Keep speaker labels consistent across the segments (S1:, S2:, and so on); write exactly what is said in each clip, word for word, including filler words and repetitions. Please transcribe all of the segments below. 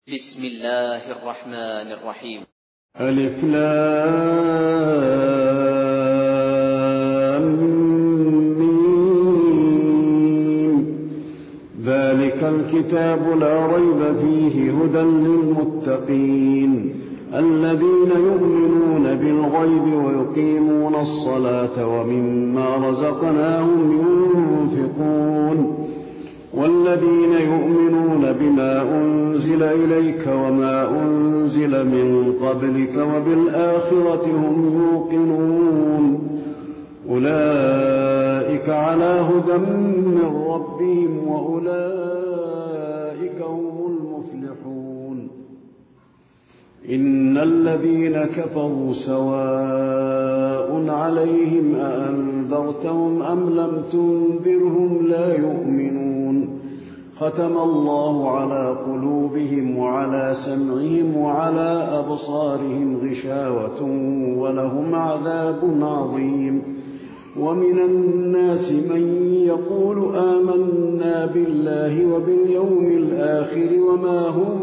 S1: بسم الله الرحمن الرحيم.
S2: ألف لام ميم. ذلك الكتاب لا ريب فيه هدى للمتقين الذين يؤمنون بالغيب ويقيمون الصلاة ومما رزقناهم ينفقون والذين يؤمنون بما أنزل إليك وما أنزل من قبلك وبالآخرة هم يوقنون أولئك على هدى من ربهم وأولئك هم المفلحون. إن الذين كفروا سواء عليهم أأنذرتهم أم لم تنذرهم لا يؤمنون. ختم الله على قلوبهم وعلى سمعهم وعلى أبصارهم غشاوة ولهم عذاب عظيم. ومن الناس من يقول آمنا بالله وباليوم الآخر وما هم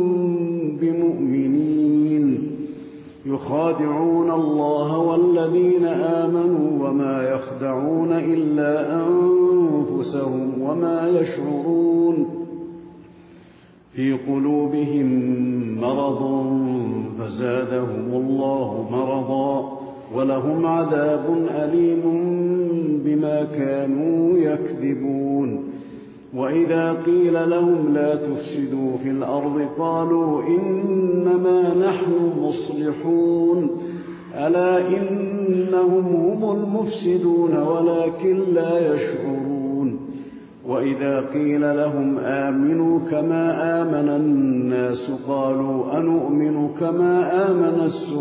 S2: بمؤمنين يخادعون الله والذين آمنوا وما يخدعون إلا أنفسهم وما يشعرون. في قلوبهم مرض فزادهم الله مرضا ولهم عذاب أليم بما كانوا يكذبون. وإذا قيل لهم لا تفسدوا في الأرض قالوا إنما نحن مصلحون ألا إنهم هم المفسدون ولكن لا يشعرون. وإذا قيل لهم آمنوا كما آمن الناس قالوا أنؤمن كما آمن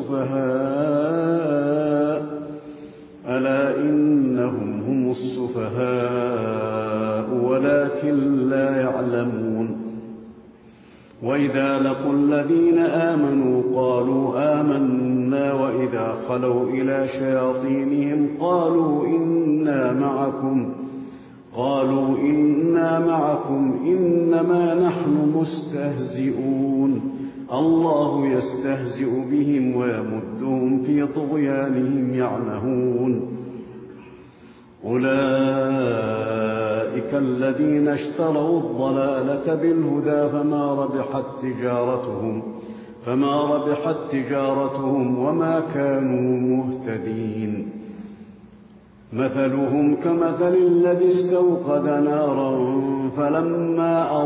S2: السفهاء ألا إنهم هم السفهاء ولكن لا يعلمون. وإذا لقوا الذين آمنوا قالوا آمنا وإذا خلوا إلى شياطينهم قالوا إنا معكم قالوا إنا معكم إنما نحن مستهزئون الله يستهزئ بهم ويمدهم في طغيانهم يعمهون. أولئك الذين اشتروا الضلالة بالهدى فما ربحت تجارتهم فما ربحت تجارتهم وما كانوا مهتدين. مثلهم كمثل الذي استوقد نارا فلما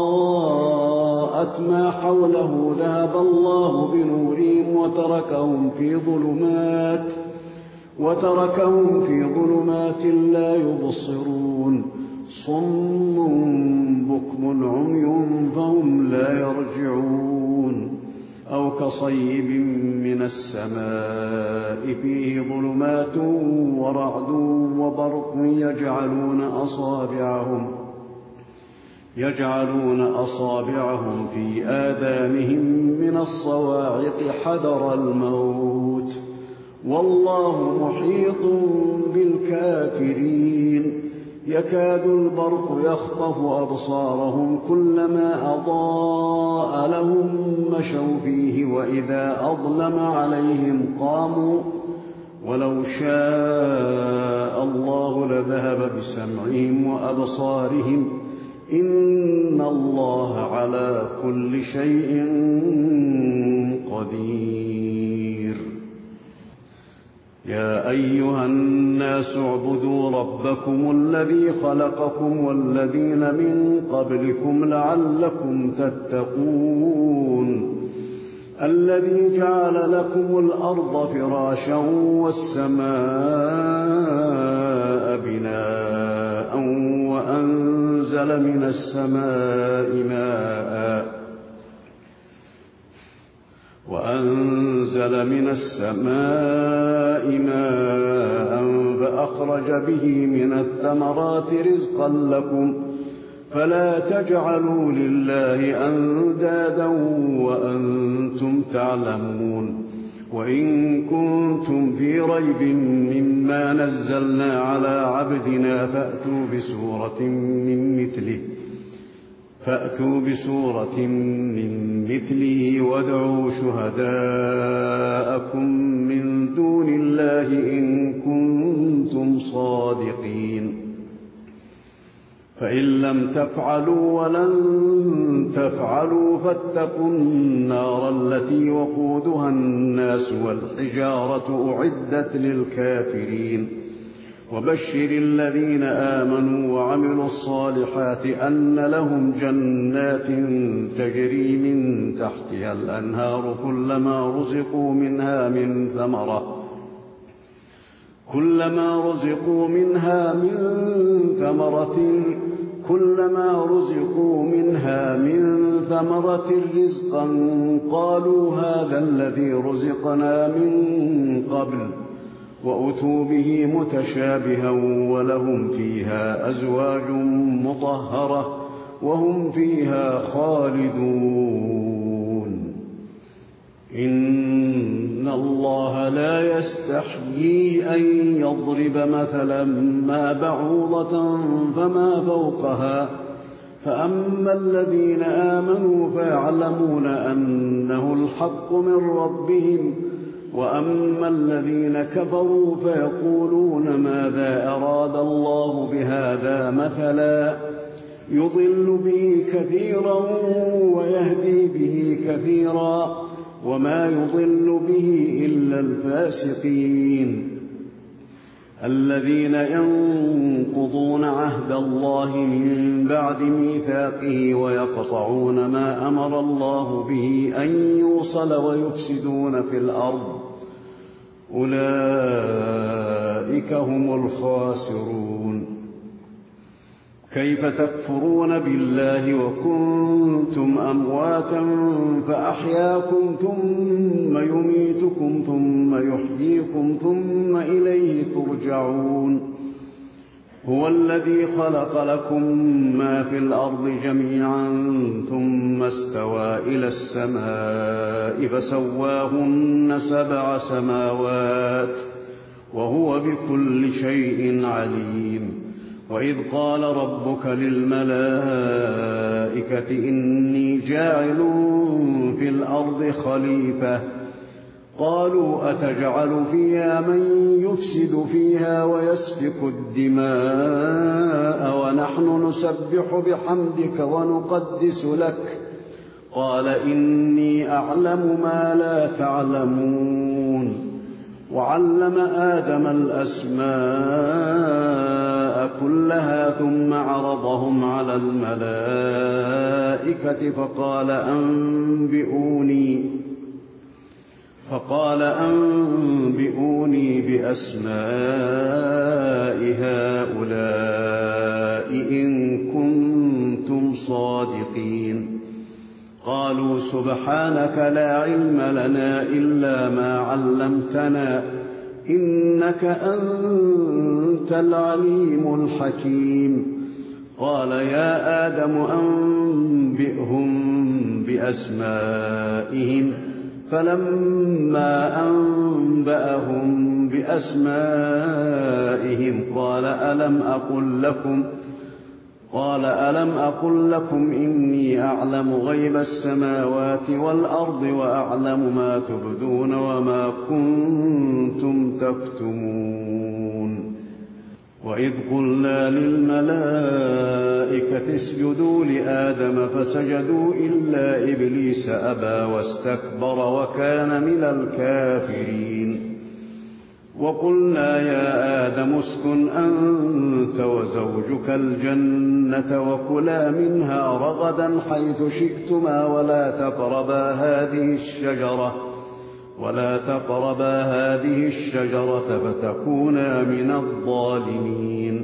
S2: أضاءت ما حوله ذهب الله بنورهم وتركهم في ظلمات وتركهم في ظلمات لا يبصرون صم بكم عمي فهم لا يرجعون. أو كصيب من السماء فيه ظلمات ورعد وبرق يجعلون أصابعهم يجعلون أصابعهم في آذانهم من الصواعق حذر الموت والله محيط بالكافرين. يكاد البرق يخطف أبصارهم كلما أضاء لهم مشوا فيه وإذا أظلم عليهم قاموا ولو شاء الله لذهب بسمعهم وأبصارهم إن الله على كل شيء قدير. يا أيها الناس اعبدوا ربكم الذي خلقكم والذين من قبلكم لعلكم تتقون الذي جعل لكم الأرض فراشا والسماء بناء وأنزل من السماء ماء وأنزل من السماء ماء فأخرج به من الثمرات رزقا لكم فلا تجعلوا لله أندادا وأنتم تعلمون. وإن كنتم في ريب مما نزلنا على عبدنا فأتوا بسورة من مثله فأتوا بسورة من مثله وادعوا شهداءكم من دون الله إن كنتم صادقين فإن لم تفعلوا ولن تفعلوا فاتقوا النار التي وقودها الناس والحجارة أعدت للكافرين وبشر الذين آمنوا وعملوا الصالحات أن لهم جنات تجري من تحتها الأنهار كلما رزقوا منها من ثمرة كلما رزقوا منها من ثمرة كلما رزقوا منها من ثمرة رزقا قالوا هذا الذي رزقنا من قبل وأتوا به متشابها ولهم فيها أزواج مطهرة وهم فيها خالدون إن الله لا يستحيي أن يضرب مثلا ما بعوضة فما فوقها فأما الذين آمنوا فيعلمون أنه الحق من ربهم وأما الذين كفروا فيقولون ماذا أراد الله بهذا مثلا يضل به كثيرا ويهدي به كثيرا وما يضل به إلا الفاسقين الذين ينقضون عهد الله من بعد ميثاقه ويقطعون ما أمر الله به أن يوصل ويفسدون في الأرض أولئك هم الخاسرون كيف تكفرون بالله وكنتم أمواتا فأحياكم ثم يميتكم ثم يحييكم ثم إليه ترجعون هو الذي خلق لكم ما في الأرض جميعا ثم استوى إلى السماء فسواهن سبع سماوات وهو بكل شيء عليم وإذ قال ربك للملائكة إني جاعل في الأرض خليفة قالوا أتجعل فيها من يفسد فيها ويسفك الدماء ونحن نسبح بحمدك ونقدس لك قال إني أعلم ما لا تعلمون وعلم آدم الأسماء كلها ثم عرضهم على الملائكة فقال أنبئوني فقال أنبئوني بأسماء هؤلاء إن كنتم صادقين قالوا سبحانك لا علم لنا إلا ما علمتنا إنك أنت العليم الحكيم قال يا آدم أنبئهم بأسمائهم فلما أنبأهم بأسمائهم قال ألم أقل لكم قال ألم أقل لكم إني أعلم غيب السماوات والأرض وأعلم ما تبدون وما كنتم تكتمون وإذ قلنا للملائكة اسجدوا لآدم فسجدوا إلا إبليس أبى واستكبر وكان من الكافرين وقلنا يا آدم اسكن أنت وزوجك الجنة وكلا منها رغدا حيث شئتما ولا تقربا هذه الشجرة ولا تقربا هذه الشجرة فتكونا من الظالمين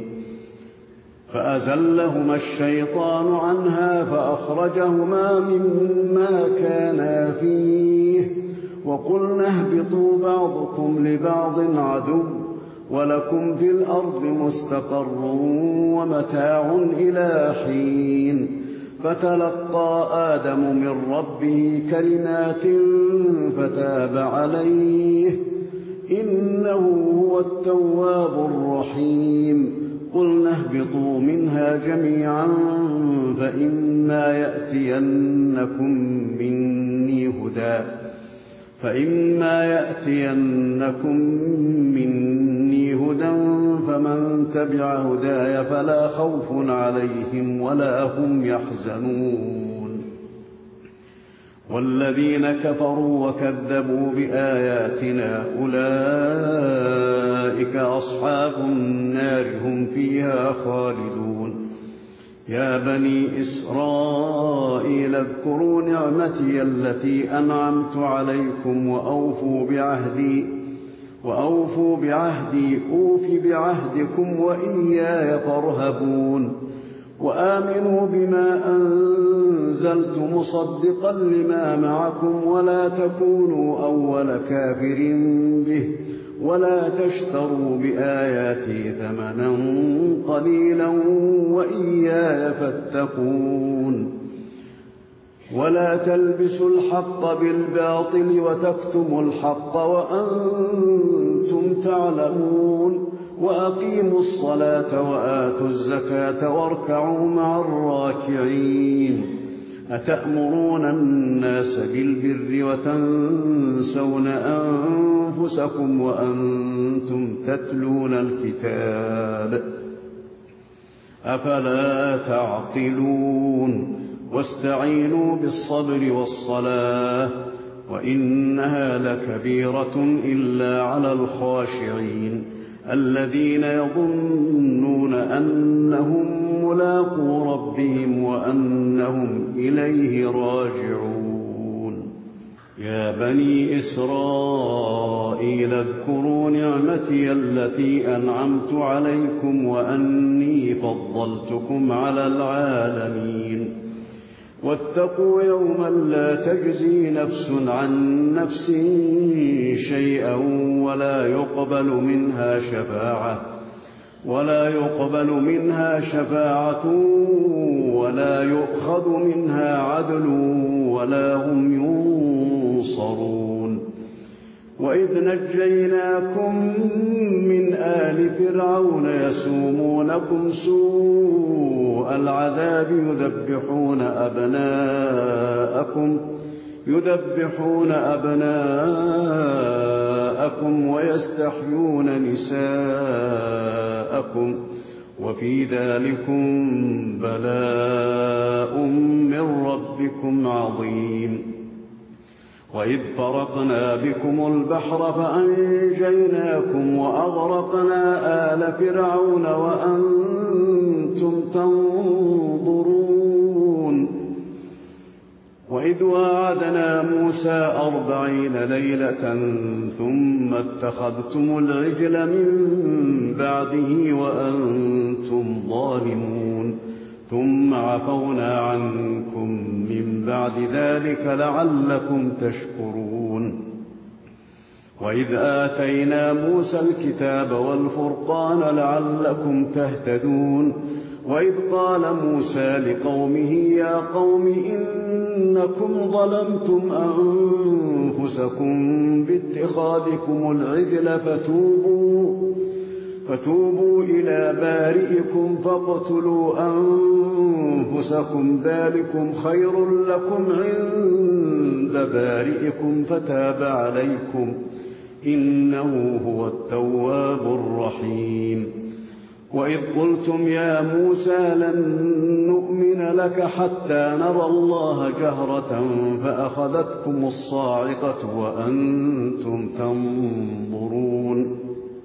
S2: فأزلهما الشيطان عنها فأخرجهما مما كانا فيه وقلنا اهبطوا بعضكم لبعض عدو ولكم في الأرض مستقر ومتاع إلى حين فتلقى آدم من ربه كلمات فتاب عليه إنه هو التواب الرحيم قلنا اهبطوا منها جميعا فإما يأتينكم من فإما يأتينكم مني هدى فمن تبع هداي فلا خوف عليهم ولا هم يحزنون. والذين كفروا وكذبوا بآياتنا أولئك أصحاب النار هم فيها خالدون. يا بني إسرائيل اذكروا نعمتي التي أنعمت عليكم وأوفوا بعهدي وأوفوا بعهدي أوف بعهدكم وإياي فارهبون. وآمنوا بما أنزلت مصدقا لما معكم ولا تكونوا أول كافر به ولا تشتروا بآياتي ثمنا قليلا وإياي فاتقون. ولا تلبسوا الحق بالباطل وتكتموا الحق وأنتم تعلمون. وأقيموا الصلاة وآتوا الزكاة واركعوا مع الراكعين. أتأمرون الناس بالبر وتنسون أنفسكم وأنتم تتلون الكتاب أفلا تعقلون. واستعينوا بالصبر والصلاة وإنها لكبيرة إلا على الخاشعين الذين يظنون أنهم ملاقو ربهم وأنهم إليه راجعون. يا بني إسرائيل اذكروا نعمتي التي أنعمت عليكم وأني فضلتكم على العالمين. واتقوا يوما لا تجزي نفس عن نفس شيئا ولا يقبل منها شفاعة ولا يقبل منها شفاعة ولا يؤخذ منها عدل ولا هم ينصرون. وإذ نجيناكم من آل فرعون يسومونكم سوء العذاب يذبحون أبناءكم يذبحون أبناءكم ويستحيون نساءكم وفي ذلكم بلاء من ربكم عظيم. وإذ فرقنا بكم البحر فأنجيناكم وأغرقنا آل فرعون وأنتم تنظرون. وإذ واعدنا موسى أربعين ليلة ثم اتخذتم العجل من بعده وأنتم ظالمون ثم عفونا عنكم من بعد ذلك لعلكم تشكرون. وإذ آتينا موسى الكتاب والفرقان لعلكم تهتدون. وإذ قال موسى لقومه يا قوم إنكم ظلمتم أنفسكم باتخاذكم العجل فتوبوا فتوبوا إلى بارئكم فاقتلوا أنفسكم ذلكم خير لكم عند بارئكم فتاب عليكم إنه هو التواب الرحيم. وإذ قلتم يا موسى لن نؤمن لك حتى نرى الله جهرة فأخذتكم الصاعقة وأنتم تنظرون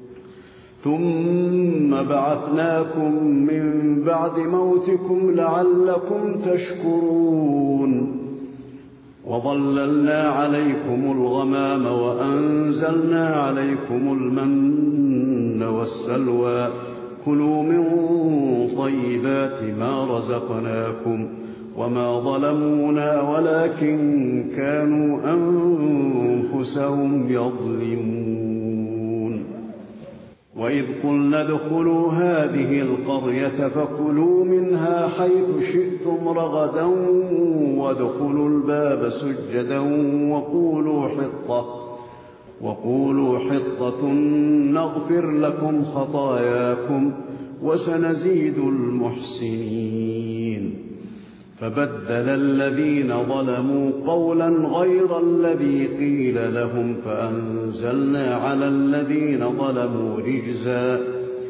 S2: ثم بعثناكم من بعد موتكم لعلكم تشكرون. وظللنا عليكم الغمام وأنزلنا عليكم المن والسلوى كلوا من طيبات ما رزقناكم وما ظلمونا ولكن كانوا أنفسهم يظلمون. وإذ قلنا ادخلوا هذه القرية فكلوا منها حيث شئتم رغدا وادخلوا الباب سجدا وقولوا حطة وقولوا حطة نغفر لكم خطاياكم وسنزيد المحسنين. فبدل الذين ظلموا قولا غير الذي قيل لهم فأنزلنا على الذين ظلموا رجزا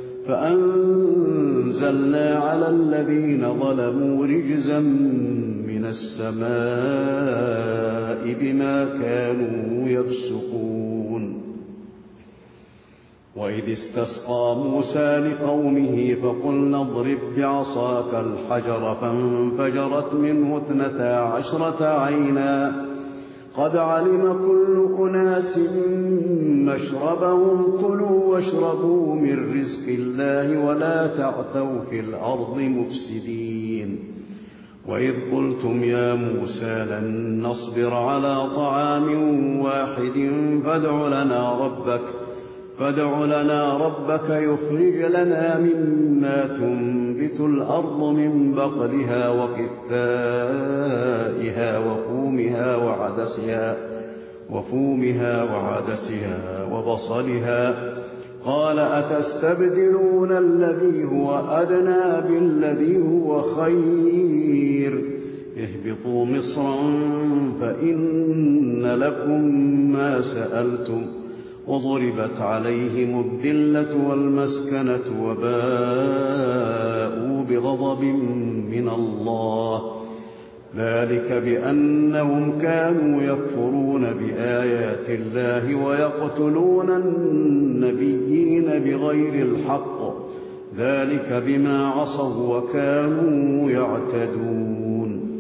S2: فأنزلنا على الذين ظلموا رجزا من السماء بما كانوا يفسقون. وإذ استسقى موسى لقومه فقلنا اضرب بعصاك الحجر فانفجرت منه اثنتا عشرة عينا قد علم كل أناس مشربهم كلوا واشربوا من رزق الله ولا تعثوا في الأرض مفسدين. وإذ قلتم يا موسى لن نصبر على طعام واحد فادع لنا ربك فادع لنا ربك يخرج لنا مما تنبت الأرض من بقلها وقثائها وفومها وعدسها وفومها وعدسها وبصلها قال أتستبدلون الذي هو أدنى بالذي هو خير اهبطوا مصرا فإن لكم ما سألتم وضربت عليهم الذلة والمسكنة وباءوا بغضب من الله ذلك بأنهم كانوا يكفرون بآيات الله ويقتلون النبيين بغير الحق ذلك بما عصوا وكانوا يعتدون.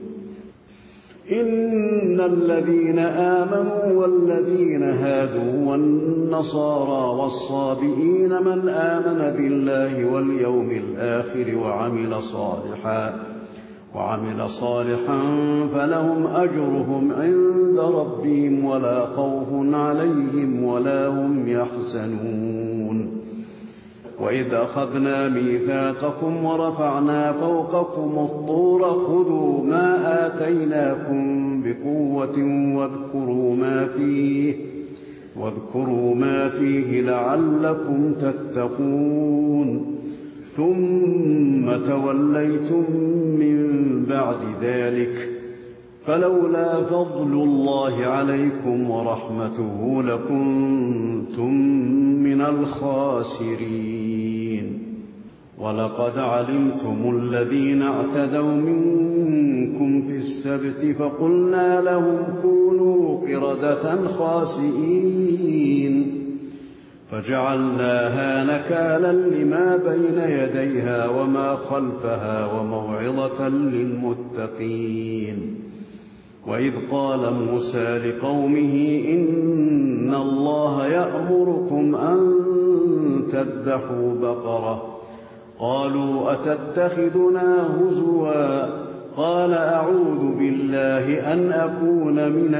S2: إن الذين آمنوا والذين هادوا والنصارى والصابئين من آمن بالله واليوم الآخر وعمل صالحا وعمل صالحا فلهم أجرهم عند ربهم ولا خوف عليهم ولا هم يحزنون. وإذ أخذنا ميثاقكم ورفعنا فوقكم الطور خذوا ما آتيناكم بقوة واذكروا ما فيه واذكروا ما فيه لعلكم تتقون. ثم توليتم من بعد ذلك فلولا فضل الله عليكم ورحمته لكنتم من الخاسرين. ولقد علمتم الذين اعتدوا منكم في السبت فقلنا لهم كونوا قردة خاسئين فجعلناها نكالا لما بين يديها وما خلفها وموعظة للمتقين. وإذ قال موسى لقومه إن الله يأمركم أن تذبحوا بقرة قالوا أتتخذنا هزوا قال أعوذ بالله أن أكون من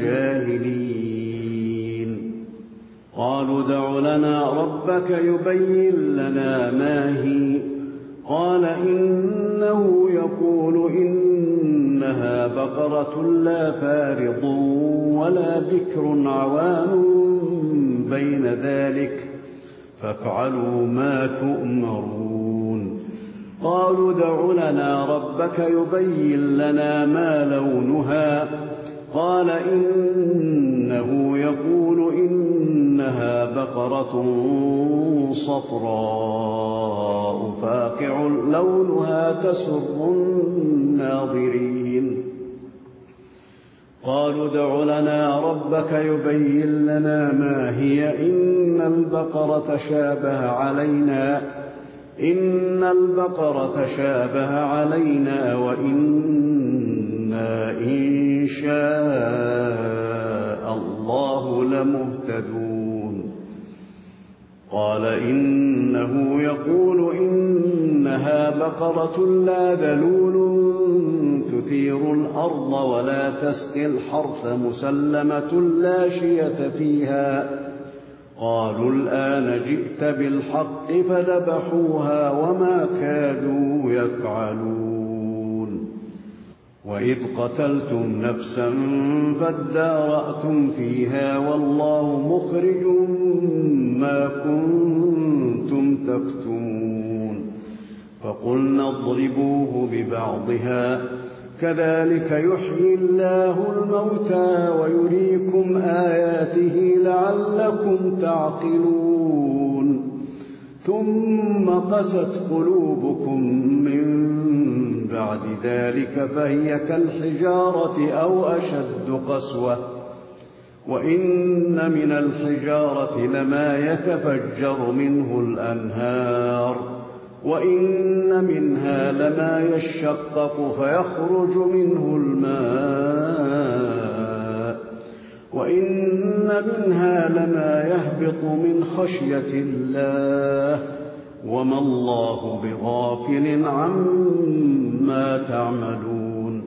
S2: الجاهلين. قالوا ادع لنا ربك يبين لنا ما هي قال إنه يقول إنها بقرة لا فارض ولا بكر عوان بين ذلك فافعلوا ما تؤمرون. قالوا ادع لنا ربك يبين لنا ما لونها قال إنه يقول إنها بقرة صفراء فاقع لونها تسر الناظرين. قالوا ادع لنا ربك يبين لنا ما هي إن البقرة شابه علينا إن البقرة شابه علينا وإنا إن شاء الله لمهتدون. قال إنه يقول إنها بقرة لا ذلول تثير الأرض ولا تسقي الحرث مسلمة لا شية فيها. قالوا الآن جئت بالحق فذبحوها وما كادوا يفعلون. وإذ قتلتم نفسا فادارأتم فيها والله مخرج ما كنتم تكتمون. فقلنا اضربوه ببعضها كذلك يحيي الله الموتى ويريكم آياته لعلكم تعقلون ثم قست قلوبكم من بعد ذلك فهي كالحجارة أو أشد قسوة وإن من الحجارة لما يتفجر منه الأنهار وإن منها لما يشقق فيخرج منه الماء وإن منها لما يهبط من خشية الله وما الله بغافل عما تعملون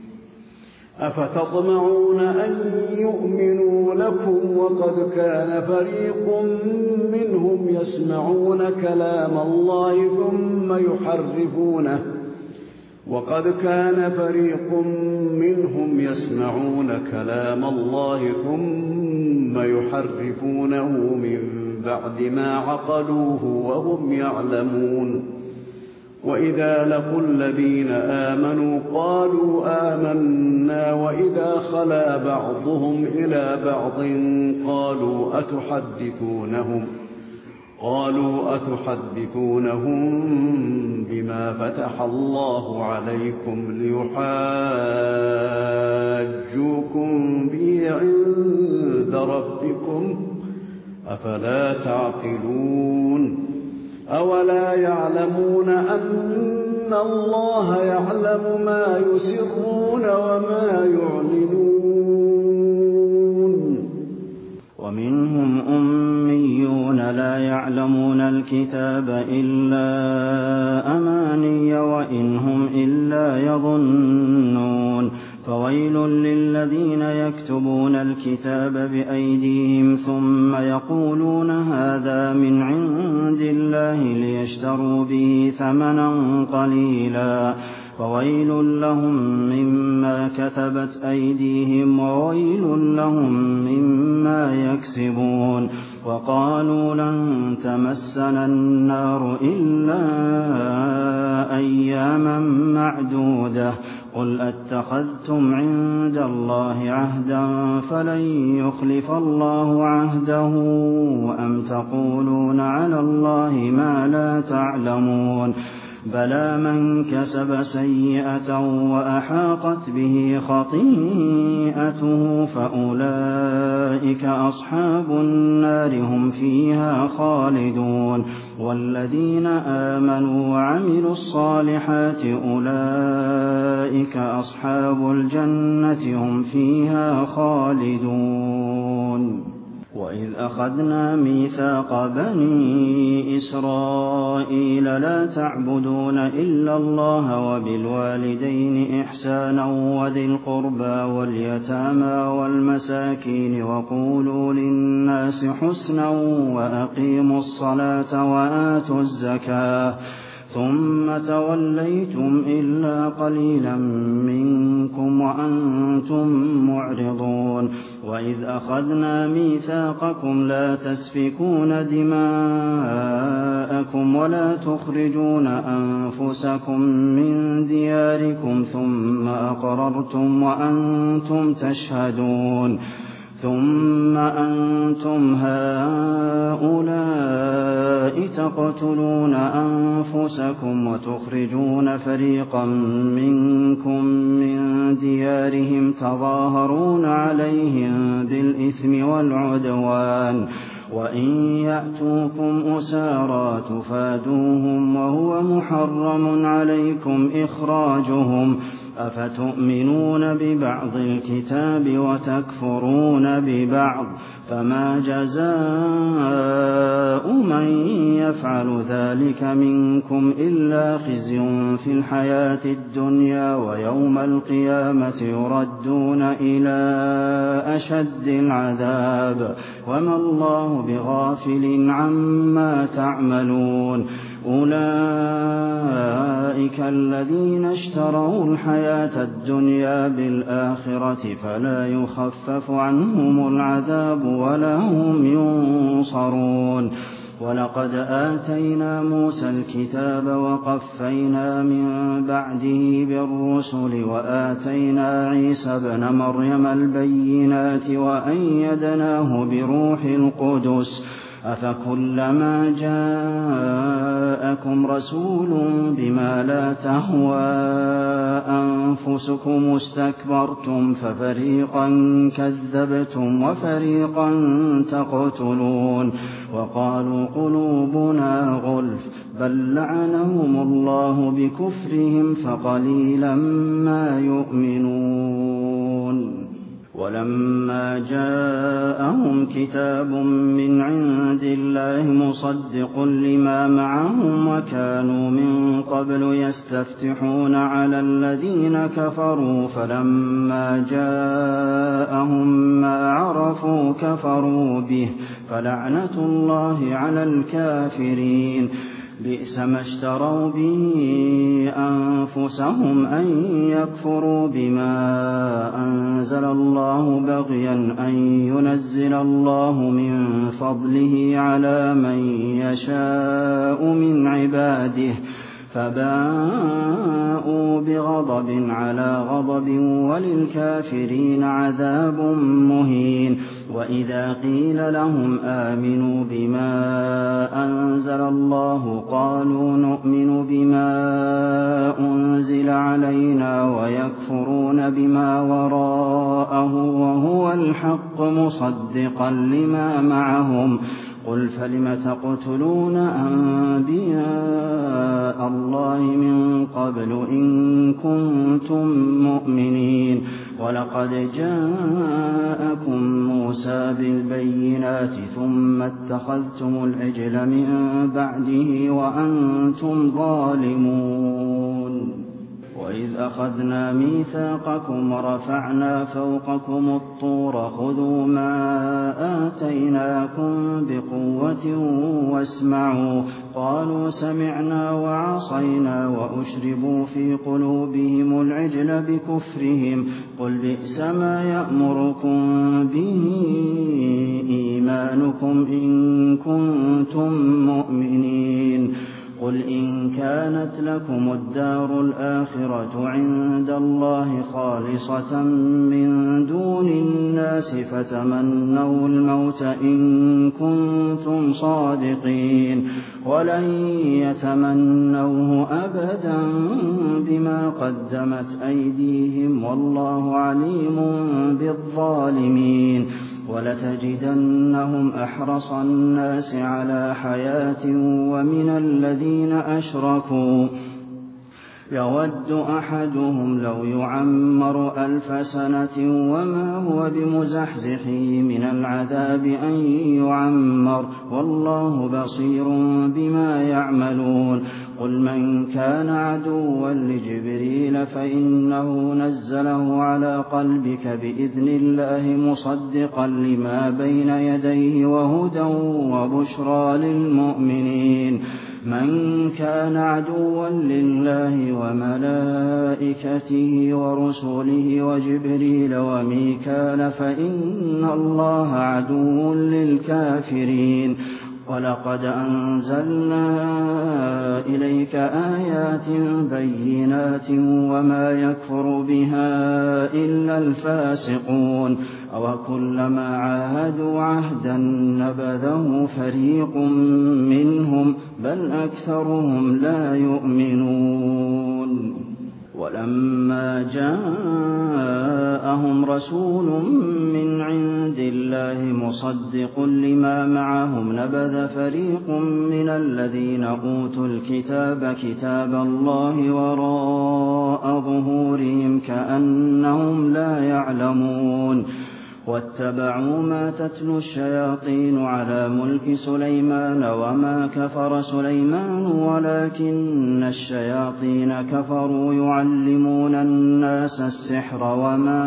S2: أفتطمعون أن يؤمنوا لكم وقد كان فريق منهم يسمعون كلام الله ثم يحرفونه وقد كان فريق منهم يسمعون كلام الله ثم يحرفونه من بعد ما عقلوه وهم يعلمون وإذا لقوا الذين آمنوا قالوا آمنا وإذا خلا بعضهم إلى بعض قالوا أتحدثونهم قالوا أتحدثونهم بما فتح الله عليكم ليحاجوكم به عند ربكم أفلا تعقلون أولا يعلمون أن الله يعلم ما يسرون وما يعلنون
S3: ومنهم أميون لا يعلمون الكتاب إلا أماني وإن هم إلا يظنون فويل للذين يكتبون الكتاب بأيديهم ثم يقولون هذا من عند الله ليشتروا به ثمنا قليلا فويل لهم مما كتبت أيديهم وويل لهم مما يكسبون وقالوا لن تمسنا النار إلا أياما معدودة قل أتخذتم عند الله عهدا فلن يخلف الله عهده أم تقولون على الله ما لا تعلمون بلى من كسب سيئة وأحاطت به خطيئته فأولئك أصحاب النار هم فيها خالدون والذين آمنوا وعملوا الصالحات أولئك أصحاب الجنة هم فيها خالدون وإذ أخذنا ميثاق بني إسرائيل لا تعبدون إلا الله وبالوالدين إحسانا وذي القربى واليتامى والمساكين وقولوا للناس حسنا وأقيموا الصلاة وآتوا الزكاة ثم توليتم إلا قليلا منكم وأنتم معرضون وإذ أخذنا ميثاقكم لا تسفكون دماءكم ولا تخرجون أنفسكم من دياركم ثم أقررتم وأنتم تشهدون ثم أنتم هؤلاء تقتلون أنفسكم وتخرجون فريقا منكم من ديارهم تظاهرون عليهم بالإثم والعدوان وإن يأتوكم أسارى تفادوهم وهو محرم عليكم إخراجهم أفتؤمنون ببعض الكتاب وتكفرون ببعض فما جزاء من يفعل ذلك منكم إلا خزي في الحياة الدنيا ويوم القيامة يردون إلى أشد العذاب وما الله بغافل عما تعملون أولئك الذين اشتروا الحياة الدنيا بالآخرة فلا يخفف عنهم العذاب ولا هم ينصرون وَلَقَدْ آتَيْنَا مُوسَى الْكِتَابَ وَقَفَّيْنَا مِن بَعْدِهِ بِالرُّسُلِ وَآتَيْنَا عِيسَى ابْنَ مَرْيَمَ الْبَيِّنَاتِ وَأَيَّدْنَاهُ بِرُوحِ الْقُدُسِ ۗ أَفَكُلَّمَا جَاءَكُمْ رَسُولٌ بِمَا لَا تَهْوَىٰ أَنفُسُكُمُ اسْتَكْبَرْتُمْ فَفَرِيقًا كَذَّبْتُمْ وَفَرِيقًا تَقْتُلُونَ وَقَالُوا قُلُوبُنَا غُلْفٌ بَل لَّعَنَهُمُ اللَّهُ بِكُفْرِهِمْ فَقَلِيلًا مَّا يُؤْمِنُونَ وَلَمَّا جَاءَهُمْ كِتَابٌ مِّنْ عِندِ اللَّهِ مُصَدِّقٌ لِّمَا مَعَهُمْ وَكَانُوا مِن قَبْلُ يَسْتَفْتِحُونَ عَلَى الَّذِينَ كَفَرُوا فَلَمَّا جَاءَهُم مَّا عَرَفُوا كَفَرُوا بِهِ ۚ فَلَعْنَةُ اللَّهِ عَلَى الْكَافِرِينَ. بِئْسَ مَا اشْتَرَوْا بِهِ أَنفُسَهُمْ أَن يَكْفُرُوا بِمَا أَنزَلَ اللَّهُ بَغْيًا أَن يُنَزِّلَ اللَّهُ مِن فَضْلِهِ عَلَىٰ مَن يَشَاءُ مِنْ عِبَادِهِ ۖ فَبَاءُوا بِغَضَبٍ عَلَىٰ غَضَبٍ وَلِلْكَافِرِينَ عَذَابٌ مُّهِينٌ. وَإِذَا قِيلَ لَهُمْ آمِنُوا بِمَا أَنزَلَ اللَّهُ قَالُوا نُؤْمِنُ بِمَا أُنزِلَ عَلَيْنَا وَيَكْفُرُونَ بِمَا وَرَاءَهُ وَهُوَ الْحَقُّ مُصَدِّقًا لِّمَا مَعَهُمْ. قُلْ فَلِمَ تَقْتُلُونَ أَنبِيَاءَ اللَّهِ مِن قَبْلُ إِن كُنتُم مُّؤْمِنِينَ. وَلَقَدْ جَاءَكُم مُّوسَىٰ بِالْبَيِّنَاتِ ثُمَّ اتَّخَذْتُمُ الْعِجْلَ مِن بَعْدِهِ وَأَنتُمْ ظَالِمُونَ. وَإِذْ أَخَذْنَا مِيثَاقَكُمْ وَرَفَعْنَا فَوْقَكُمُ الطُّورَ خُذُوا مَا آتَيْنَاكُم بِقُوَّةٍ وَاسْمَعُوا ۖ قَالُوا سَمِعْنَا وَعَصَيْنَا وَأُشْرِبُوا فِي قُلُوبِهِمُ الْعِجْلَ بِكُفْرِهِمْ ۚ قُلْ بِئْسَ مَا يَأْمُرُكُم بِهِ إِيمَانُكُمْ إِن كُنتُم مُّؤْمِنِينَ. قُلْ إِن كَانَتْ لَكُمُ الدَّارُ الْآخِرَةُ عِندَ اللَّهِ خَالِصَةً مِّن دُونِ النَّاسِ فَتَمَنَّوُا الْمَوْتَ إِن كُنتُمْ صَادِقِينَ. وَلَن يَتَمَنَّوْهُ أَبَدًا بِمَا قَدَّمَتْ أَيْدِيهِمْ ۗ وَاللَّهُ عَلِيمٌ بِالظَّالِمِينَ. وَلَتَجِدَنَّهُمْ أَحْرَصَ النَّاسِ عَلَىٰ حَيَاةٍ وَمِنَ الَّذِينَ أَشْرَكُوا يَوَدُّ أَحَدُهُمْ لَوْ يُعَمَّرُ أَلْفَ سَنَةٍ وَمَا هُوَ بِمُزَحْزِحِهِ مِنَ الْعَذَابِ أَن يُعَمَّرَ ۗ وَاللَّهُ بَصِيرٌ بِمَا يَعْمَلُونَ. قُلْ مَن كَانَ عَدُوًّا لِّجِبْرِيلَ فَإِنَّهُ نَزَّلَهُ عَلَىٰ قَلْبِكَ بِإِذْنِ اللَّهِ مُصَدِّقًا لِّمَا بَيْنَ يَدَيْهِ وَهُدًى وَبُشْرَىٰ لِلْمُؤْمِنِينَ. مَن كَانَ عَدُوًّا لِّلَّهِ وَمَلَائِكَتِهِ وَرُسُلِهِ وَجِبْرِيلَ وَمِيكَالَ فَإِنَّ اللَّهَ عَدُوٌّ لِّلْكَافِرِينَ. وَلَقَدْ أَنزَلْنَا إِلَيْكَ آيَاتٍ بَيِّنَاتٍ وَمَا يَكْفُرُ بِهَا إِلَّا الْفَاسِقُونَ. أَوَكُلَّمَا عَاهَدُوا عَهْدًا نَّبَذَهُ فَرِيقٌ مِّنْهُم ۚ بَلْ أَكْثَرُهُمْ لَا يُؤْمِنُونَ. وَلَمَّا جَاءَهُمْ رَسُولٌ مِّنْ عِندِ اللَّهِ مُصَدِّقٌ لِّمَا مَعَهُمْ نَبَذَ فَرِيقٌ مِّنَ الَّذِينَ أُوتُوا الْكِتَابَ كِتَابَ اللَّهِ وَرَاءَ ظُهُورِهِمْ كَأَنَّهُمْ لَا يَعْلَمُونَ. وَاتَّبَعُوا مَا تَتْلُو الشَّيَاطِينُ عَلَىٰ مُلْكِ سُلَيْمَانَ وَمَا كَفَرَ سُلَيْمَانُ وَلَٰكِنَّ الشَّيَاطِينَ كَفَرُوا يُعَلِّمُونَ النَّاسَ السِّحْرَ وَمَا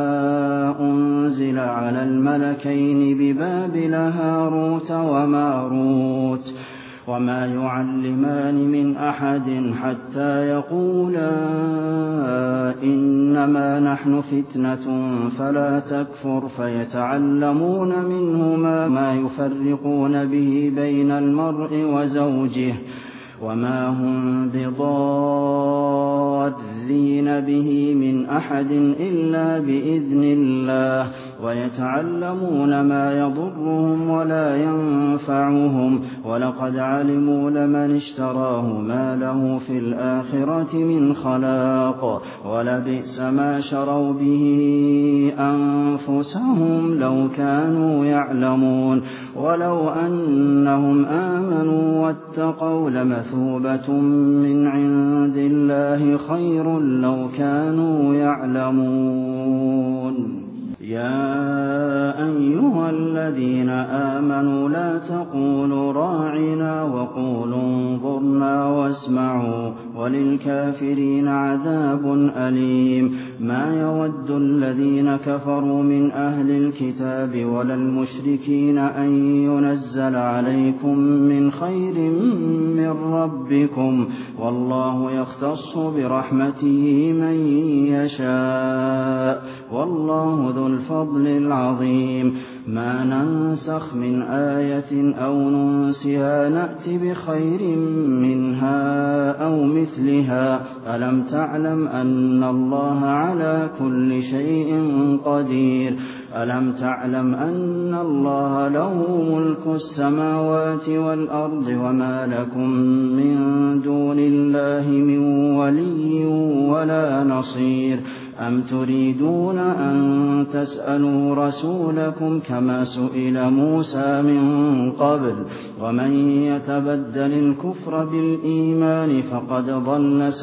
S3: أُنزِلَ عَلَى الْمَلَكَيْنِ بِبَابِلَ هَارُوتَ وَمَارُوتَ وما يعلمان من أحد حتى يقولا إنما نحن فتنة فلا تكفر فيتعلمون منهما ما يفرقون به بين المرء وزوجه وما هم بضارين به من أحد إلا بإذن الله ويتعلمون ما يضرهم ولا ينفعهم ولقد علموا لمن اشتراه ما له في الآخرة من خلاق ولبئس ما شروا به أنفسهم لو كانوا يعلمون ولو أنهم آمنوا واتقوا لمثوبة من عند الله خير لو كانوا يعلمون يا أيها الذين آمنوا لا تقولوا راعنا وقولوا انظرنا واسمعوا وللكافرين عذاب أليم ما يود الذين كفروا من أهل الكتاب ولا المشركين أن ينزل عليكم من خير من ربكم والله يختص برحمته من يشاء والله ذو الفضل العظيم ما ننسخ من آية أو ننسها نأت بخير منها أو مثلها ألم تعلم أن الله على كل شيء قدير ألم تعلم أن الله له ملك السماوات والأرض وما لكم من دون الله من ولي ولا نصير أم تريدون أن تسألوا رسولكم كما سئل موسى من قبل ومن يتبدل الكفر بالإيمان فقد ضل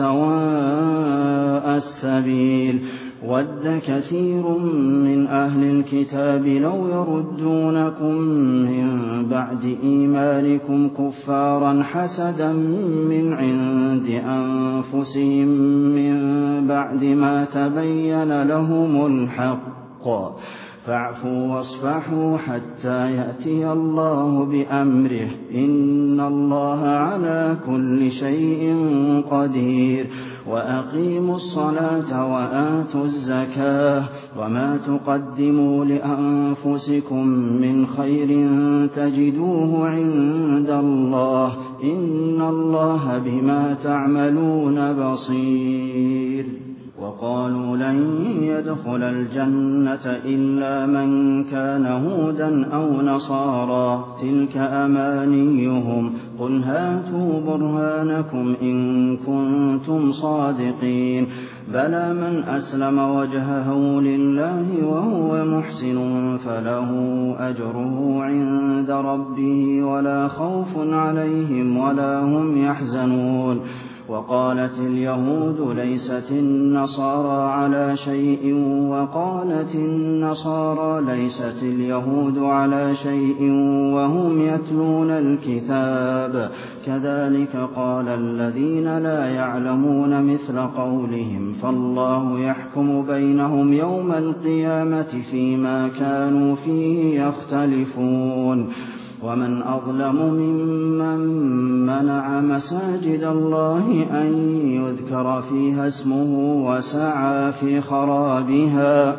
S3: سواء السبيل ود كثير من أهل الكتاب لو يردونكم من بعد إيمانكم كفارا حسدا من عند أنفسهم من بعد ما تبين لهم الحق فاعفوا واصفحوا حتى يأتي الله بأمره إن الله على كل شيء قدير وأقيموا الصلاة وآتوا الزكاة وما تقدموا لأنفسكم من خير تجدوه عند الله إن الله بما تعملون بصير وقالوا لن يدخل الجنة إلا من كان هودا أو نصارى تلك أمانيهم قل هاتوا برهانكم إن كنتم صادقين بلى من أسلم وجهه لله وهو محسن فله أجره عند ربه ولا خوف عليهم ولا هم يحزنون وقالت اليهود ليست النصارى على شيء وقالت النصارى ليست اليهود على شيء وهم يتلون الكتاب كذلك قال الذين لا يعلمون مثل قولهم فالله يحكم بينهم يوم القيامة فيما كانوا فيه يختلفون ومن أظلم ممن منع مساجد الله أن يذكر فيها اسمه وسعى في خرابها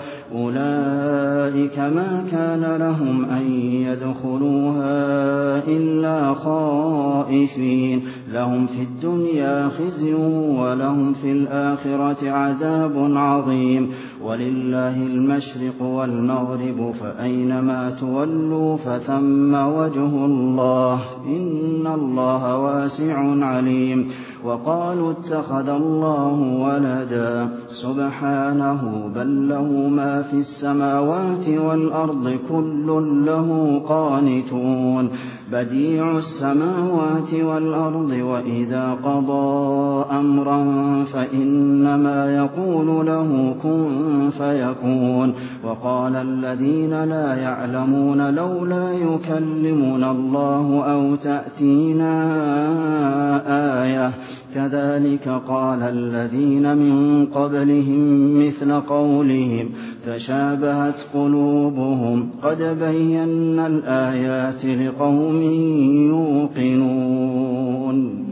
S3: أولئك ما كان لهم أن يدخلوها إلا خائفين لهم في الدنيا خزي ولهم في الآخرة عذاب عظيم ولله المشرق والمغرب فأينما تولوا فثم وجه الله إن الله واسع عليم وقالوا اتخذ الله ولدا سبحانه بل له ما في السماوات والأرض كل له قانتون بديع السماوات والأرض وإذا قضى أمرا فإنما يقول له كن فيكون وقال الذين لا يعلمون لولا يكلمنا الله أو تأتينا آية كذلك قال الذين من قبلهم مثل قولهم تشابهت قلوبهم قد بينا الآيات لقوم يوقنون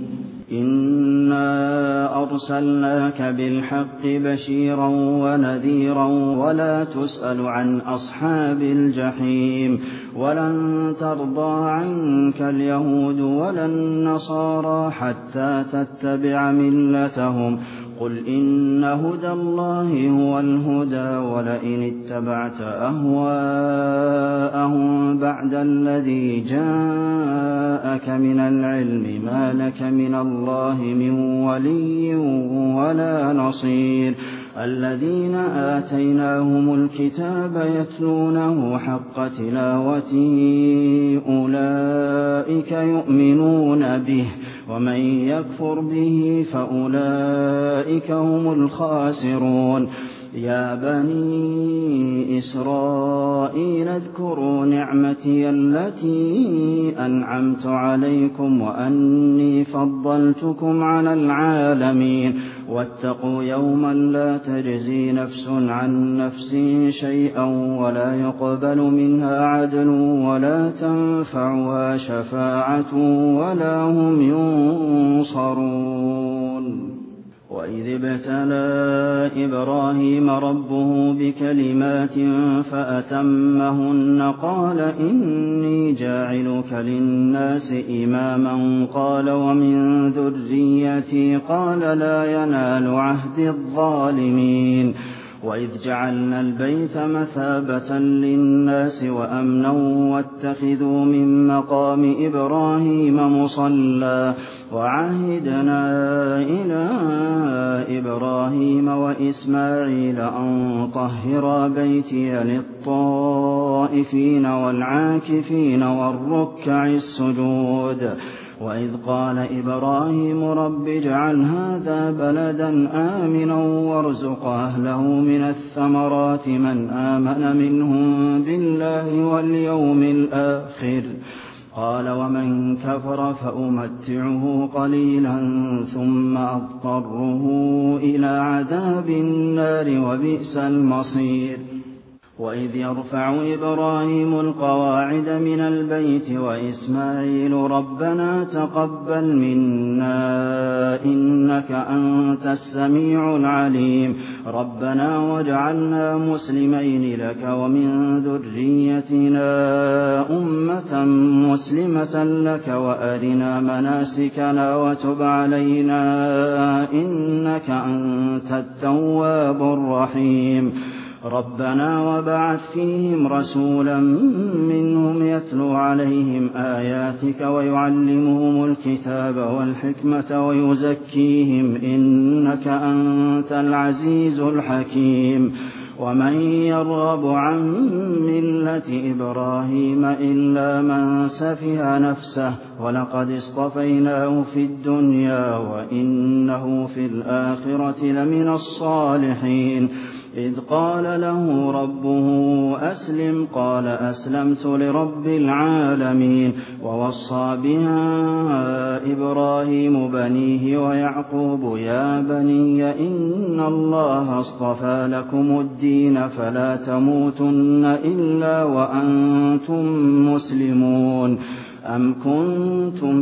S3: إنا أرسلناك بالحق بشيرا ونذيرا ولا تسأل عن أصحاب الجحيم ولن ترضى عنك اليهود ولا النصارى حتى تتبع ملتهم قل إن هدى الله هو الهدى ولئن اتبعت أهواءهم بعد الذي جاءك من العلم ما لك من الله من ولي ولا نصير الذين آتيناهم الكتاب يتلونه حق تلاوته أولئك يؤمنون به ومن يكفر به فأولئك هم الخاسرون يا بني إسرائيل اذكروا نعمتي التي أنعمت عليكم وأني فضلتكم على العالمين واتقوا يوما لا تجزي نفس عن نفس شيئا ولا يقبل منها عدل ولا تنفعها شفاعة ولا هم ينصرون وإذ ابتلى إبراهيم ربه بكلمات فأتمهن قال إني جاعلك للناس إماما قال ومن ذريتي قال لا ينال عهد الظالمين وإذ جعلنا البيت مثابة للناس وأمنا واتخذوا من مقام إبراهيم مصلى وعهدنا إلى إبراهيم وإسماعيل أن طهرا بيتي للطائفين والعاكفين والركع السجود وإذ قال إبراهيم رب اجعل هذا بلدا آمنا وارزق أهله من الثمرات من آمن منهم بالله واليوم الآخر قال ومن كفر فأمتعه قليلا ثم أضطره إلى عذاب النار وبئس المصير وإذ يرفع إبراهيم القواعد من البيت وإسماعيل ربنا تقبل منا إنك أنت السميع العليم ربنا واجعلنا مسلمين لك ومن ذريتنا أمة مسلمة لك وأرنا مناسكنا وتب علينا إنك أنت التواب الرحيم ربنا وابعث فيهم رسولا منهم يتلو عليهم آياتك ويعلمهم الكتاب والحكمة ويزكيهم إنك أنت العزيز الحكيم ومن يرغب عن ملة إبراهيم إلا من سفه نفسه ولقد اصطفيناه في الدنيا وإنه في الآخرة لمن الصالحين إذ قال له ربه أسلم قال أسلمت لرب العالمين ووصى بها إبراهيم بنيه ويعقوب يا بني إن الله اصطفى لكم الدين فلا تموتن إلا وأنتم مسلمون أم كنتم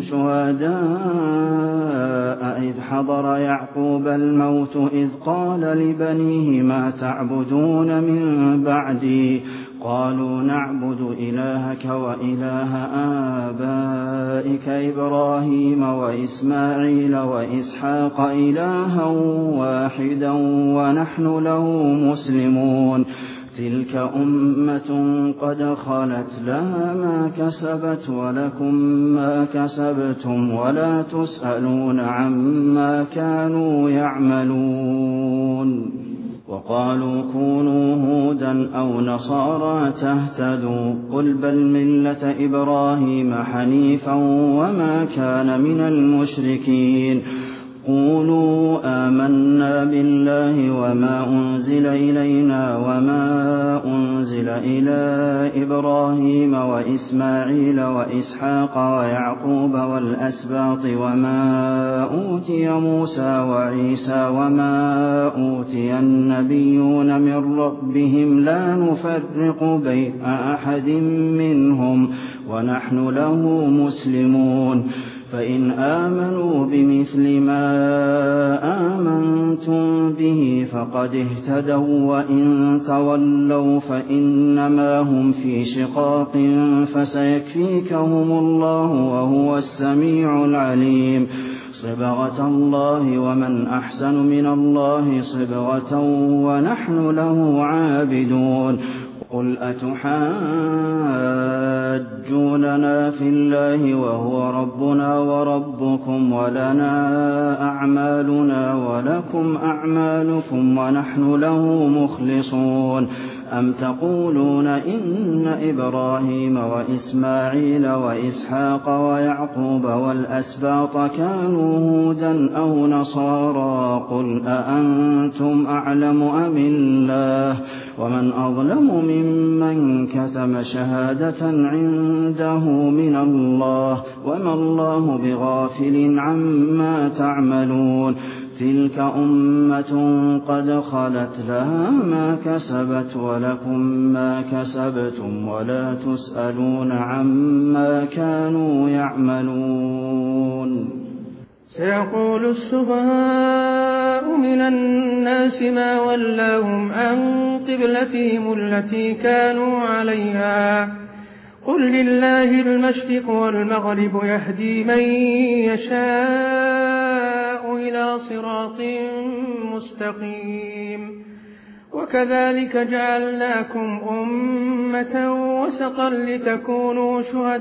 S3: شهداء إذ حضر يعقوب الموت إذ قال لبنيه ما تعبدون من بعدي قالوا نعبد إلهك وإله آبائك إبراهيم وإسماعيل وإسحاق إلها واحدا ونحن له مسلمون تلك أمة قد خلت لها ما كسبت ولكم ما كسبتم ولا تسألون عما كانوا يعملون وقالوا كونوا هودا أو نصارى تهتدوا قل بل ملة إبراهيم حنيفا وما كان من المشركين قولوا آمنا بالله وما أنزل إلينا وما أنزل إلى إبراهيم وإسماعيل وإسحاق ويعقوب والأسباط وما أوتي موسى وعيسى وما أوتي النبيون من ربهم لا نفرق بين أحد منهم ونحن له مسلمون فإن آمنوا بمثل ما آمنتم به فقد اهتدوا وإن تولوا فإنما هم في شقاق فسيكفيكهم الله وهو السميع العليم صبغة الله ومن أحسن من الله صبغة ونحن له عابدون قل أتحاجوننا في الله وهو ربنا وربكم ولنا أعمالنا ولكم أعمالكم ونحن له مخلصون أم تقولون إن إبراهيم وإسماعيل وإسحاق ويعقوب والأسباط كانوا هودا أو نصارى قل أأنتم أعلم أم الله ومن أظلم ممن كتم شهادة عنده من الله وما الله بغافل عما تعملون تلك أمة قد خلت لها ما كسبت ولكم ما كسبتم ولا تسألون عما كانوا يعملون
S4: سيقول السفهاء من الناس ما ولاهم عن قبلتهم التي كانوا عليها قل لله المشرق والمغرب يهدي من يشاء إلى صراط مستقيم وكذلك جعلناكم أمة وسطا لتكونوا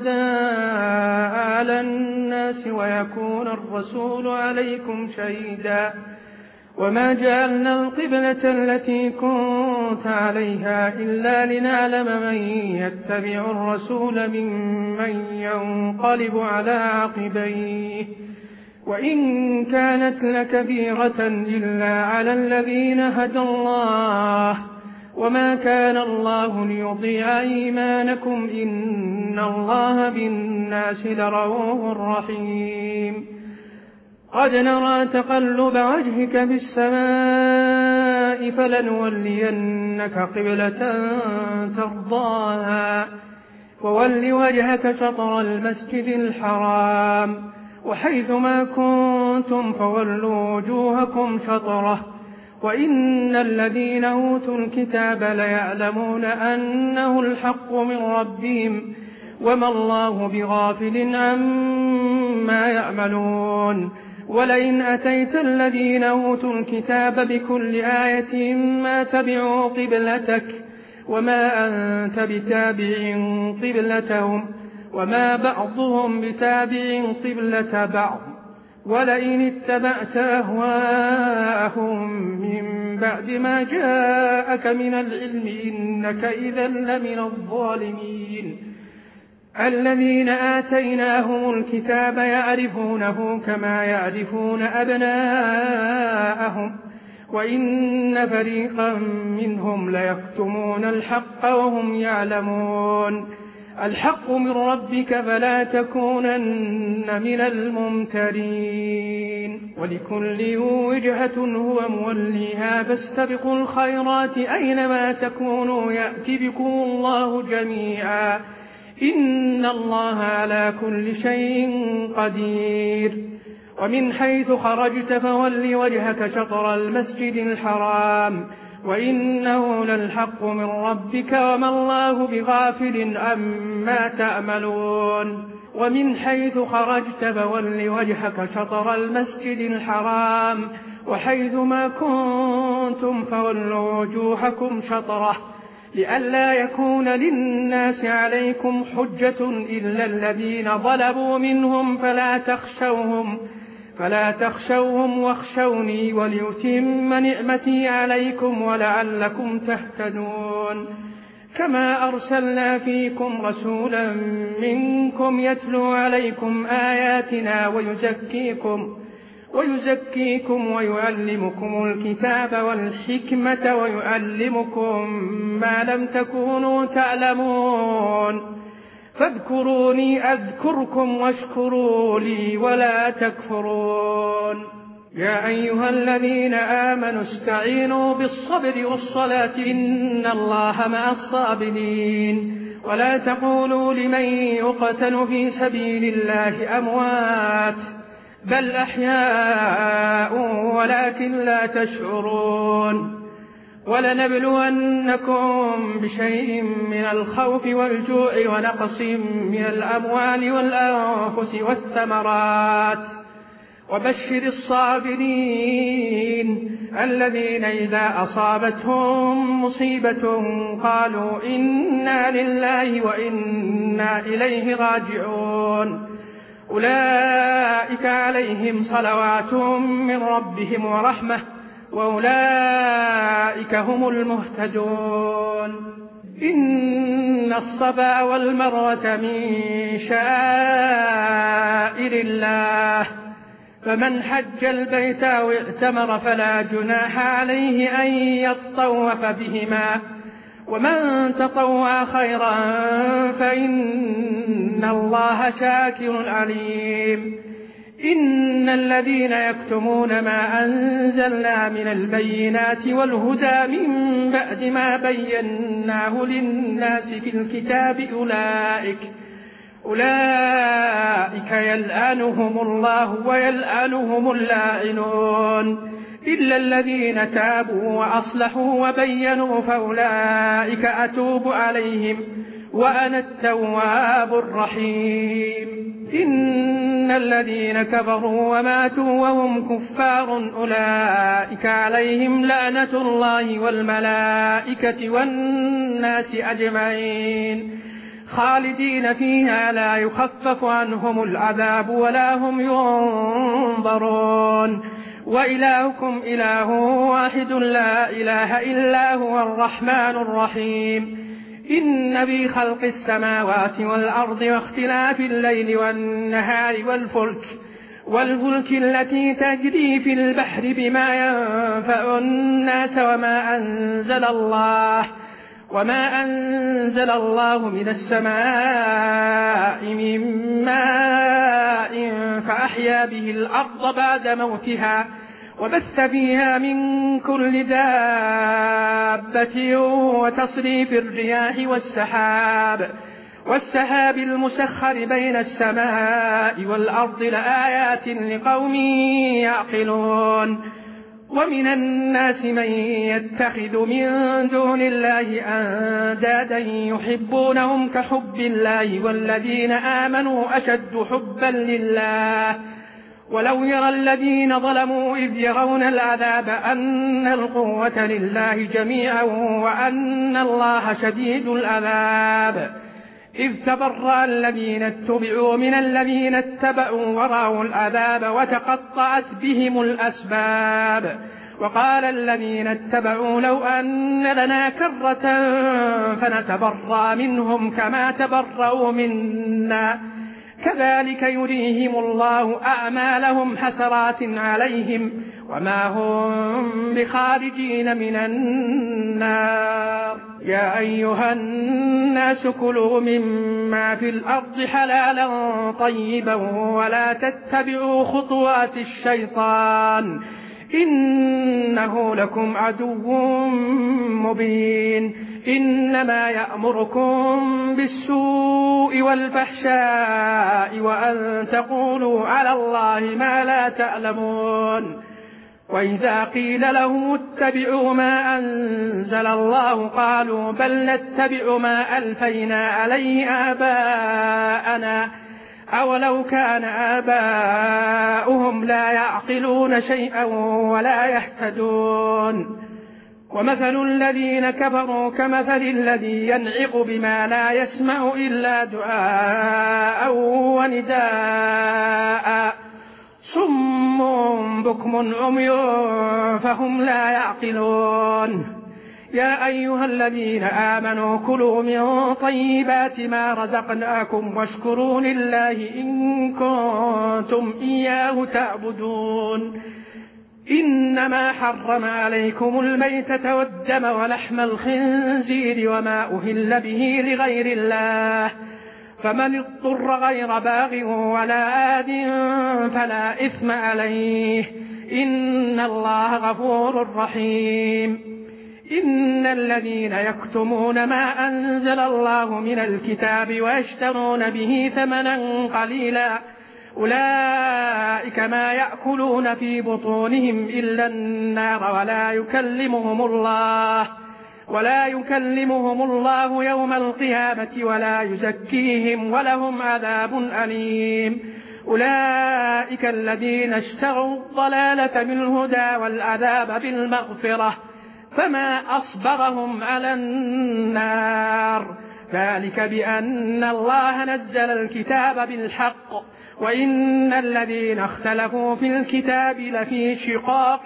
S4: شهداء على الناس ويكون الرسول عليكم شهيدا وما جعلنا القبلة التي كنت عليها إلا لنعلم من يتبع الرسول ممن ينقلب على عقبيه وإن كانت لكبيرة إلا على الذين هدى الله وما كان الله ليضيع إيمانكم إن الله بالناس لرؤوف رحيم قد نرى تقلب وجهك في السماء فلنولينك قبلة ترضاها وول وجهك شطر المسجد الحرام وحيثما كنتم فولوا وجوهكم شطره وإن الذين أوتوا الكتاب ليعلمون أنه الحق من ربهم وما الله بغافل عما يعملون ولئن أتيت الذين أوتوا الكتاب بكل آية ما تبعوا قبلتك وما أنت بتابع قبلتهم وما بعضهم بتابع قبلة بعض ولئن اتبعت أهواءهم من بعد ما جاءك من العلم إنك إذا لمن الظالمين الذين آتيناهم الكتاب يعرفونه كما يعرفون أبناءهم وإن فريقا منهم ليكتمون الحق وهم يعلمون الحق من ربك فلا تكونن من الممترين ولكل وجهة هو موليها فاستبقوا الخيرات أينما تكونوا يأتي بكم الله جميعا إن الله على كل شيء قدير ومن حيث خرجت فول وجهك شطر المسجد الحرام وإنه للحق من ربك وما الله بغافل عما تعملون ومن حيث خرجت فول وجهك شطر المسجد الحرام وحيثما كنتم فولوا وجوهكم شطره لئلا يكون للناس عليكم حجة إلا الذين ظلموا منهم فلا تخشوهم فلا تخشوهم واخشوني وليتم نعمتي عليكم ولعلكم تهتدون كما أرسلنا فيكم رسولا منكم يتلو عليكم آياتنا ويزكيكم ويزكيكم ويعلمكم الكتاب والحكمة ويعلمكم ما لم تكونوا تعلمون فاذكروني أذكركم واشكروا لي ولا تكفرون. يا أيها الذين آمنوا استعينوا بالصبر والصلاة إن الله مع الصابرين. ولا تقولوا لمن يقتل في سبيل الله أموات بل أحياء ولكن لا تشعرون. ولنبلونكم بشيء من الخوف والجوع ونقص من الأموال والأنفس والثمرات وبشر الصابرين الذين إذا أصابتهم مصيبة قالوا إنا لله وإنا إليه راجعون. أولئك عليهم صلوات من ربهم ورحمة وأولئك هم المهتدون. إن الصفا والمروة من شعائر الله فمن حج البيت أو ائتمر فلا جناح عليه أن يطوف بهما ومن تطوع خيرا فإن الله شاكر عليم. إن الذين يكتمون ما أنزلنا من البينات والهدى من بعد ما بيناه للناس في الكتاب أولئك أولئك يلعنهم الله ويلعنهم اللاعنون إلا الذين تابوا وأصلحوا وبينوا فأولئك أتوب عليهم وأنا التواب الرحيم. إن الذين كفروا وماتوا وهم كفار أولئك عليهم لعنة الله والملائكة والناس أجمعين خالدين فيها لا يخفف عنهم العذاب ولا هم ينظرون. وإلهكم إله واحد لا إله إلا هو الرحمن الرحيم. إن في خلق السماوات والأرض واختلاف الليل والنهار والفلك والفلك التي تجري في البحر بما ينفع الناس وما أنزل الله وما أنزل الله من السماء من ماء فأحيا به الأرض بعد موتها وبث فيها من كل دابة وتصريف الرياح والسحاب والسحاب المسخر بين السماء والأرض لآيات لقوم يعقلون. ومن الناس من يتخذ من دون الله أندادا يحبونهم كحب الله والذين آمنوا أشد حبا لله. ولو يرى الذين ظلموا إذ يرون العذاب أن القوة لله جميعا وأن الله شديد العذاب إذ تبرأ الذين اتبعوا من الذين اتبعوا ورأوا العذاب وتقطعت بهم الأسباب. وقال الذين اتبعوا لو أن لنا كرة فنتبرأ منهم كما تبرأوا منا كذلك يريهم الله أعمالهم حسرات عليهم وما هم بخارجين من النار. يا أيها الناس كلوا مما في الأرض حلالا طيبا ولا تتبعوا خطوات الشيطان إنه لكم عدو مبين. إنما يأمركم بالسوء والفحشاء وأن تقولوا على الله ما لا تعلمون. وإذا قيل لهم اتبعوا ما أنزل الله قالوا بل نتبع ما ألفينا عليه آباءنا أولو كان آباؤهم لا يعقلون شيئا ولا يهتدون. ومثل الذين كفروا كمثل الذي ينعق بما لا يسمع إلا دعاء ونداء صم بكم عمي فهم لا يعقلون. يا أيها الذين آمنوا كلوا من طيبات ما رزقناكم واشكروا لله إن كنتم إياه تعبدون إنما حرم عليكم الميتة والدم ولحم الخنزير وما أهل به لغير الله فمن اضطر غير باغ ولا آد فلا إثم عليه إن الله غفور رحيم إن الذين يكتمون ما أنزل الله من الكتاب ويشترون به ثمنا قليلا أولئك ما يأكلون في بطونهم إلا النار ولا يكلمهم الله ولا يكلمهم الله يوم القيامة ولا يزكيهم ولهم عذاب أليم أولئك الذين اشتروا الضلالة بالهدى والعذاب بالمغفرة فما أصبرهم على النار ذلك بأن الله نزل الكتاب بالحق وإن الذين اختلفوا في الكتاب لفي شقاق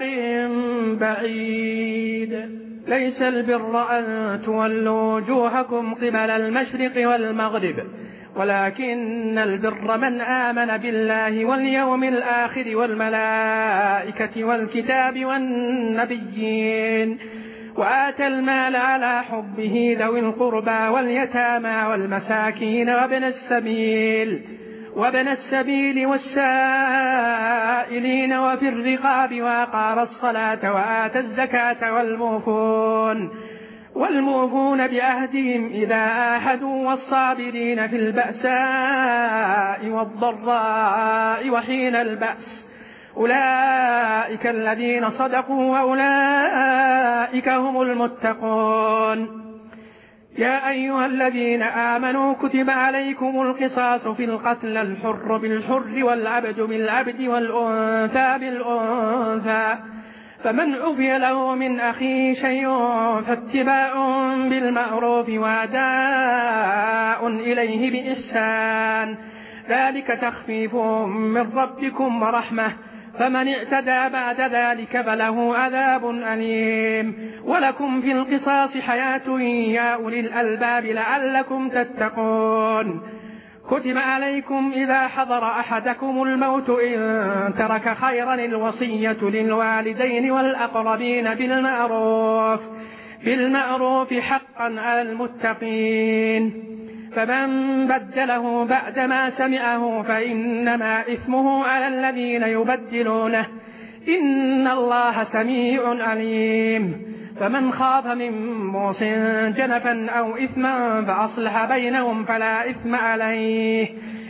S4: بعيد ليس البر أن تولوا وجوهكم قبل المشرق والمغرب ولكن البر من آمن بالله واليوم الآخر والملائكة والكتاب والنبيين وآتى المال على حبه ذوي القربى واليتامى والمساكين وابن السبيل وابن السبيل والسائلين وفي الرقاب وأقام الصلاة وآتى الزكاة والموفون والموفون بعهدهم إذا عاهدوا والصابرين في البأساء والضراء وحين البأس أولئك الذين صدقوا وأولئك هم المتقون يا أيها الذين آمنوا كتب عليكم القصاص في القتل الحر بالحر والعبد بالعبد والأنثى بالأنثى فمن عفي له من أخيه شيء فاتباع بالمعروف وأداء إليه بإحسان ذلك تخفيف من ربكم ورحمة فمن اعتدى بعد ذلك فله عذاب أليم ولكم في القصاص حياة يا أولي الألباب لعلكم تتقون كتب عليكم إذا حضر أحدكم الموت إن ترك خيرا الوصية للوالدين والأقربين بالمعروف بالمعروف حقا على المتقين فمن بدله بعدما سمعه فإنما إثمه على الذين يبدلونه إن الله سميع عليم فمن خاف من موص جنفا أو إثما فأصلح بينهم فلا إثم عليه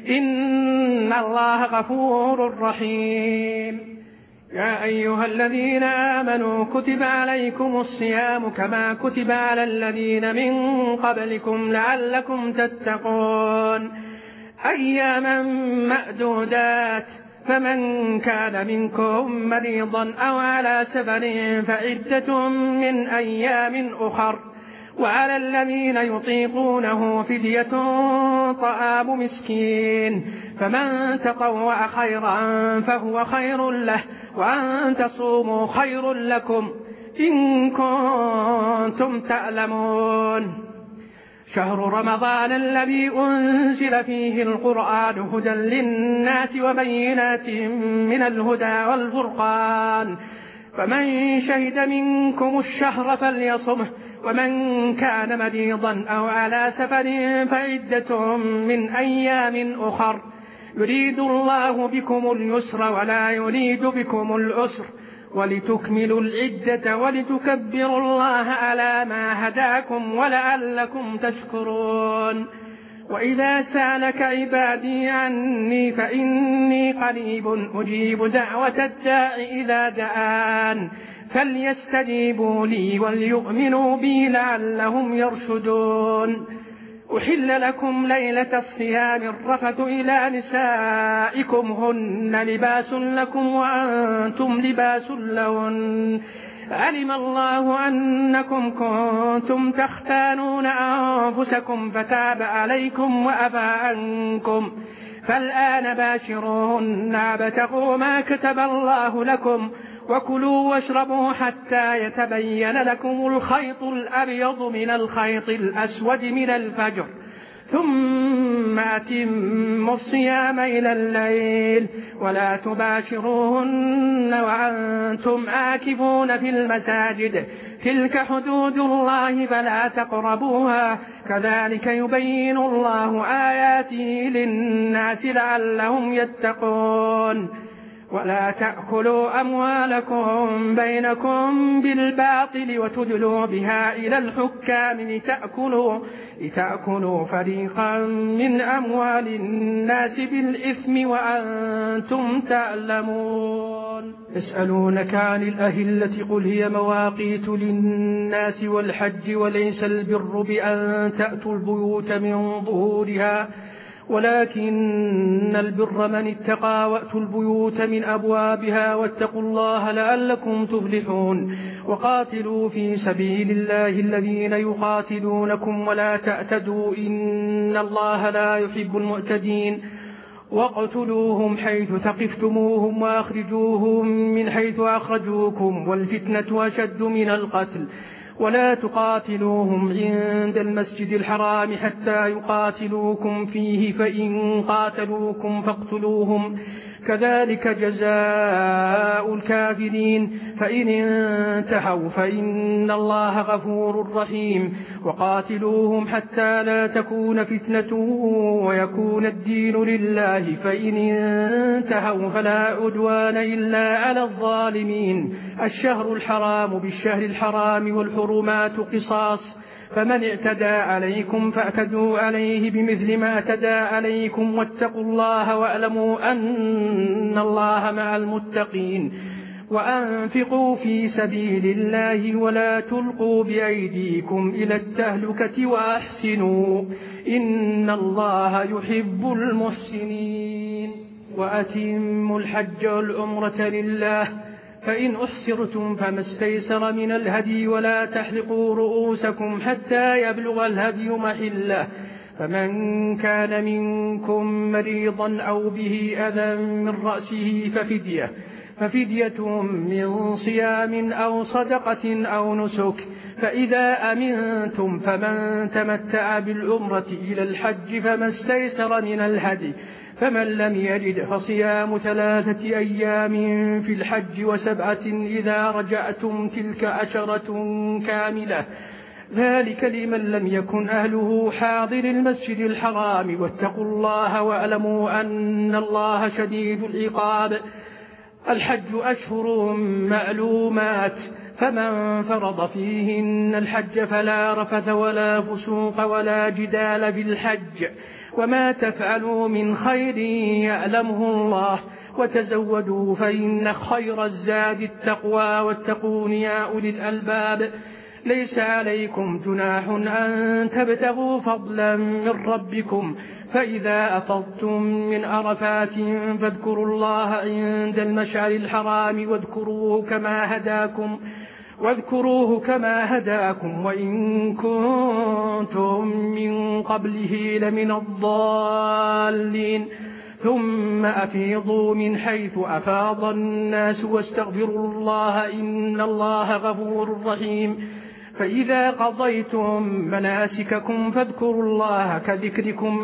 S4: إن الله غفور رحيم يا أيها الذين آمنوا كتب عليكم الصيام كما كتب على الذين من قبلكم لعلكم تتقون أياما معدودات فمن كان منكم مريضا أو على سفر فعدة من أيام أخر وعلى الذين يطيقونه فدية طعام مسكين فمن تطوع خيرا فهو خير له وأن تصوموا خير لكم إن كنتم تعلمون شهر رمضان الذي أنزل فيه القرآن هدى للناس وبينات من الهدى والفرقان فمن شهد منكم الشهر فليصمه ومن كان مريضا أو على سفر فعدة من أيام أخر يريد الله بكم اليسر ولا يريد بكم العسر ولتكملوا العدة ولتكبروا الله على ما هداكم ولعلكم تشكرون وإذا سألك عبادي عني فإني قريب أجيب دعوة الداع إذا دعان فليستجيبوا لي وليؤمنوا بي لعلهم يرشدون أحل لكم ليلة الصيام الرفث إلى نسائكم هن لباس لكم وأنتم لباس لهن علم الله أنكم كنتم تختانون أنفسكم فتاب عليكم وعفى عنكم فالآن باشروهن وابتغوا ما كتب الله لكم وكلوا واشربوا حتى يتبين لكم الخيط الأبيض من الخيط الأسود من الفجر ثم أتموا الصيام إلى الليل ولا تباشروهن وأنتم آكفون في المساجد تلك حدود الله فلا تقربوها كذلك يبين الله آياته للناس لعلهم يتقون ولا تأكلوا أموالكم بينكم بالباطل وتدلوا بها إلى الحكام لتأكلوا, لتأكلوا فريقا من أموال الناس بالإثم وأنتم تعلمون. يسألونك عن الأهلة قل هي مواقيت للناس والحج وليس البر بأن تأتوا البيوت من ظهورها ولكن البر من اتقى وأتوا البيوت من أبوابها واتقوا الله لعلكم تفلحون. وقاتلوا في سبيل الله الذين يقاتلونكم ولا تعتدوا إن الله لا يحب المعتدين. واقتلوهم حيث ثقفتموهم وأخرجوهم من حيث أخرجوكم والفتنة أشد من القتل ولا تقاتلوهم عند المسجد الحرام حتى يقاتلوكم فيه فإن قاتلوكم فاقتلوهم كذلك جزاء الكافرين فإن انتهوا فإن الله غفور رحيم. وقاتلوهم حتى لا تكون فتنة ويكون الدين لله فإن انتهوا فلا عدوان إلا على الظالمين. الشهر الحرام بالشهر الحرام والحرمات قصاص فمن اعتدى عليكم فاعتدوا عليه بمثل ما اعتدى عليكم واتقوا الله واعلموا أن الله مع المتقين. وأنفقوا في سبيل الله ولا تلقوا بأيديكم إلى التهلكة وأحسنوا إن الله يحب المحسنين. وأتموا الحج والعمرة لله فإن أحصرتم فما استيسر من الهدي ولا تحلقوا رؤوسكم حتى يبلغ الهدي محله فمن كان منكم مريضا أو به أذى من رأسه ففدية ففدية من صيام أو صدقة أو نسك فإذا أمنتم فمن تمتع بالعمرة إلى الحج فما استيسر من الهدي فمن لم يجد فصيام ثلاثة أيام في الحج وسبعة إذا رجعتم تلك عشرة كاملة ذلك لمن لم يكن أهله حاضر المسجد الحرام واتقوا الله واعلموا أن الله شديد العقاب. الحج أشهر معلومات فمن فرض فيهن الحج فلا رفث ولا فسوق ولا جدال في الحج وما تفعلوا من خير يعلمه الله وتزودوا فإن خير الزاد التقوى واتقون يا أولي الألباب. ليس عليكم جناح أن تبتغوا فضلا من ربكم فإذا أفضتم من عرفات فاذكروا الله عند المشعر الحرام واذكروه كما هداكم واذكروه كما هداكم وإن كنتم من قبله لمن الضالين. ثم أفيضوا من حيث أفاض الناس واستغفروا الله إن الله غفور رحيم. فإذا قضيتم مناسككم فاذكروا الله كذكركم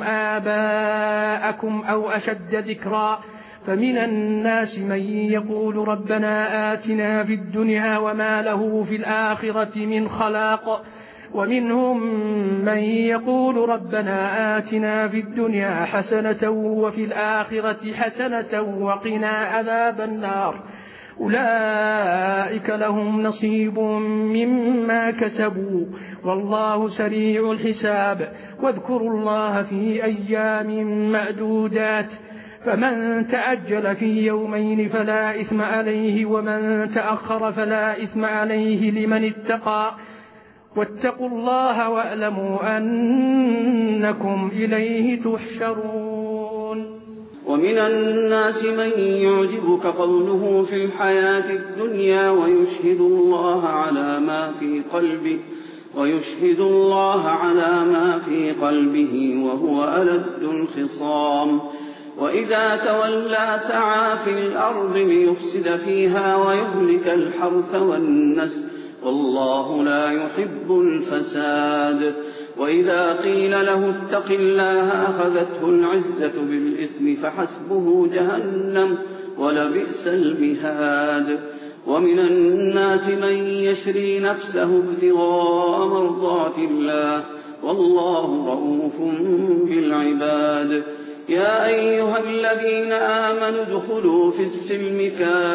S4: آباءكم أو أشد ذكرا فمن الناس من يقول ربنا آتنا في الدنيا وما له في الآخرة من خلاق ومنهم من يقول ربنا آتنا في الدنيا حسنة وفي الآخرة حسنة وقنا عذاب النار. أولئك لهم نصيب مما كسبوا والله سريع الحساب. واذكروا الله في أيام معدودات فمن تعجل في يومين فلا إثم عليه ومن تأخر فلا إثم عليه لمن اتقى واتقوا الله واعلموا أنكم إليه تحشرون.
S3: ومن الناس من يعجبك قوله في الحياة الدنيا ويشهد الله على ما في قلبه ويشهد الله على ما في قلبه وهو ألد الخصام وإذا تولى سعى في الأرض ليفسد فيها ويهلك الحرث والنسل والله لا يحب الفساد. وإذا قيل له اتق الله أخذته العزة بالإثم فحسبه جهنم ولبئس المهاد. ومن الناس من يشري نفسه ابتغاء مرضات الله والله رؤوف بالعباد. يا أيها الذين آمنوا ادخلوا في السلم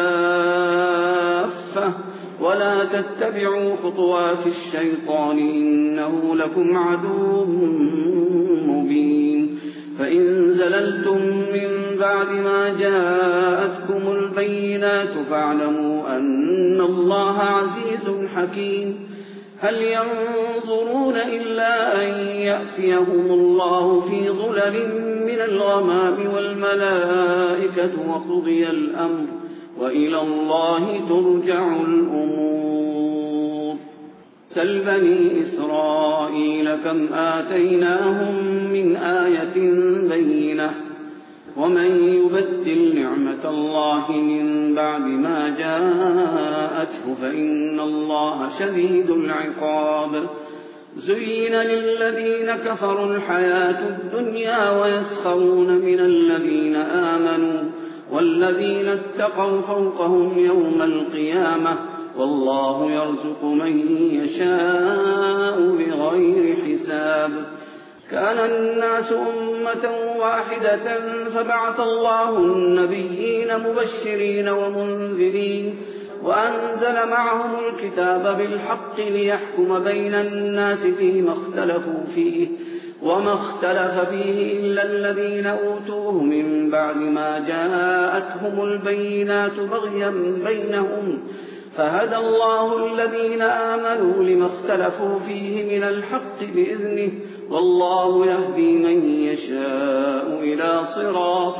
S3: كافة ولا تتبعوا خطوات الشيطان إنه لكم عدو مبين. فإن زللتم من بعد ما جاءتكم البينات فاعلموا أن الله عزيز حكيم. هل ينظرون إلا أن يأتيهم الله في ظلل من الغمام والملائكة وقضي الأمر وإلى الله ترجع الأمور. سل بني إسرائيل كم آتيناهم من آية بينة ومن يبدل نعمة الله من بعد ما جاءته فإن الله شديد العقاب. زين للذين كفروا الحياة الدنيا ويسخرون من الذين آمنوا والذين اتقوا فوقهم يوم القيامة والله يرزق من يشاء بغير حساب. كان الناس أمة واحدة فبعث الله النبيين مبشرين ومنذرين وأنزل معهم الكتاب بالحق ليحكم بين الناس فيما اختلفوا فيه وما اختلف فيه إلا الذين أوتوه من بعد ما جاءتهم البينات بغيا بينهم فهدى الله الذين آمنوا لما اختلفوا فيه من الحق بإذنه والله يهدي من يشاء إلى صراط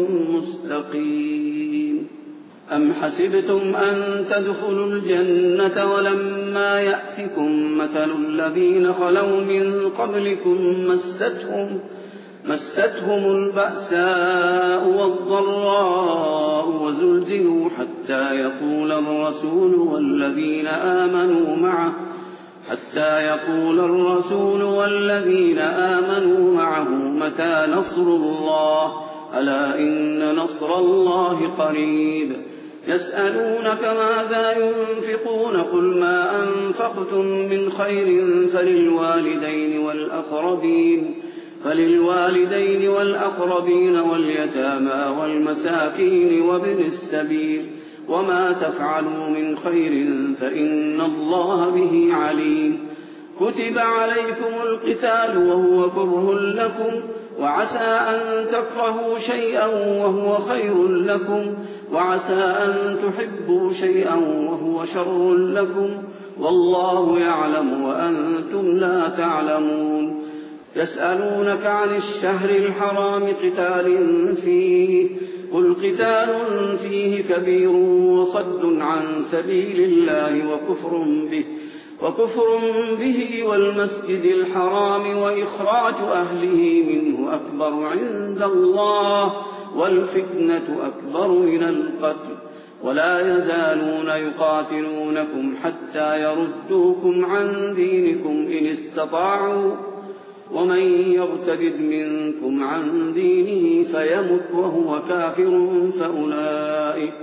S3: مستقيم. أم حسبتم أن تدخلوا الجنة ولما يأتكم مثل الذين خلوا من قبلكم مستهم مستهم البأساء والضراء وزلزلوا حتى يقول الرسول والذين آمنوا معه حتى يقول الرسول والذين آمنوا معه متى نصر الله ألا إن نصر الله قريب. يسألونك ماذا ينفقون قل ما أنفقتم من خير فللوالدين والأقربين فللوالدين والأقربين واليتامى والمساكين وابن السبيل وما تفعلوا من خير فإن الله به عليم. كتب عليكم القتال وهو كره لكم وعسى أن تكرهوا شيئا وهو خير لكم وعسى أن تحبوا شيئا وهو شر لكم والله يعلم وأنتم لا تعلمون. يسألونك عن الشهر الحرام قتال فيه قل قتال فيه كبير وصد عن سبيل الله وكفر به وكفر به والمسجد الحرام وإخراج أهله منه أكبر عند الله والفتنة أكبر من القتل ولا يزالون يقاتلونكم حتى يردوكم عن دينكم إن استطاعوا ومن يرتد منكم عن دينه فيمت وهو كافر فأولئك,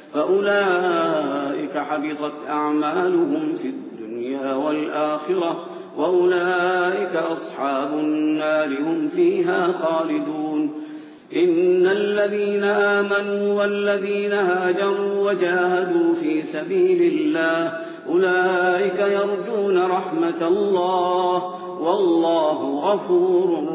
S3: فأولئك حبطت أعمالهم في الدنيا والآخرة وأولئك أصحاب النار هم فيها خالدون. إن الذين آمنوا والذين هاجروا وجاهدوا في سبيل الله أولئك يرجون رحمة الله والله غفور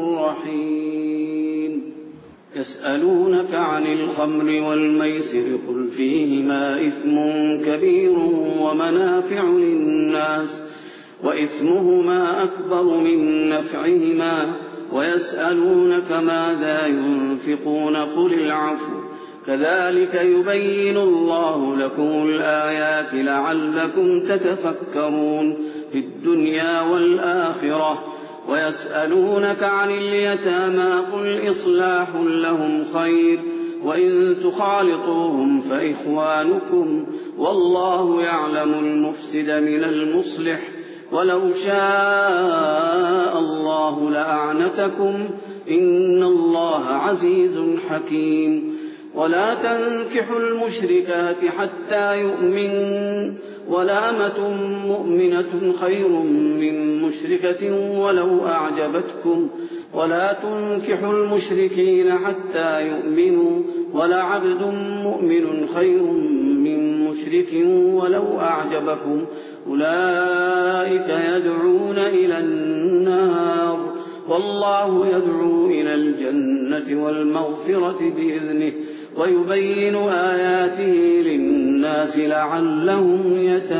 S3: رحيم. يسألونك عن الخمر والميسر قل فيهما إثم كبير ومنافع للناس وإثمهما أكبر من نفعهما ويسألونك ماذا ينفقون قل العفو كذلك يبين الله لكم الآيات لعلكم تتفكرون في الدنيا والآخرة. ويسألونك عن اليتامى قل إصلاح لهم خير وإن تخالطوهم فإخوانكم والله يعلم المفسد من المصلح ولو شاء الله لأعنتكم إن الله عزيز حكيم. ولا تنكحوا المشركات حتى يؤمنوا ولأمة مؤمنة خير من مشركة ولو أعجبتكم ولا تنكحوا المشركين حتى يؤمنوا ولعبد مؤمن خير من مشرك ولو أعجبكم أولئك يدعون إلى النار والله يدعو إلى الجنة والمغفرة بإذنه ويبين آياته للناس لعلهم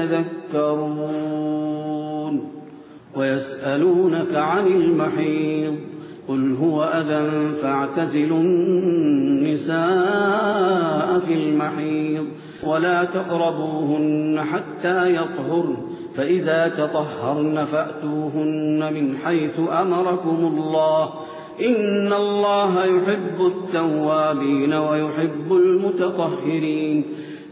S3: يتذكرون. ويسألونك عن المحيض قل هو أذى فاعتزلوا النساء في المحيض ولا تقربوهن حتى يطهرن فإذا تطهرن فأتوهن من حيث أمركم الله إن الله يحب التوابين ويحب المتطهرين.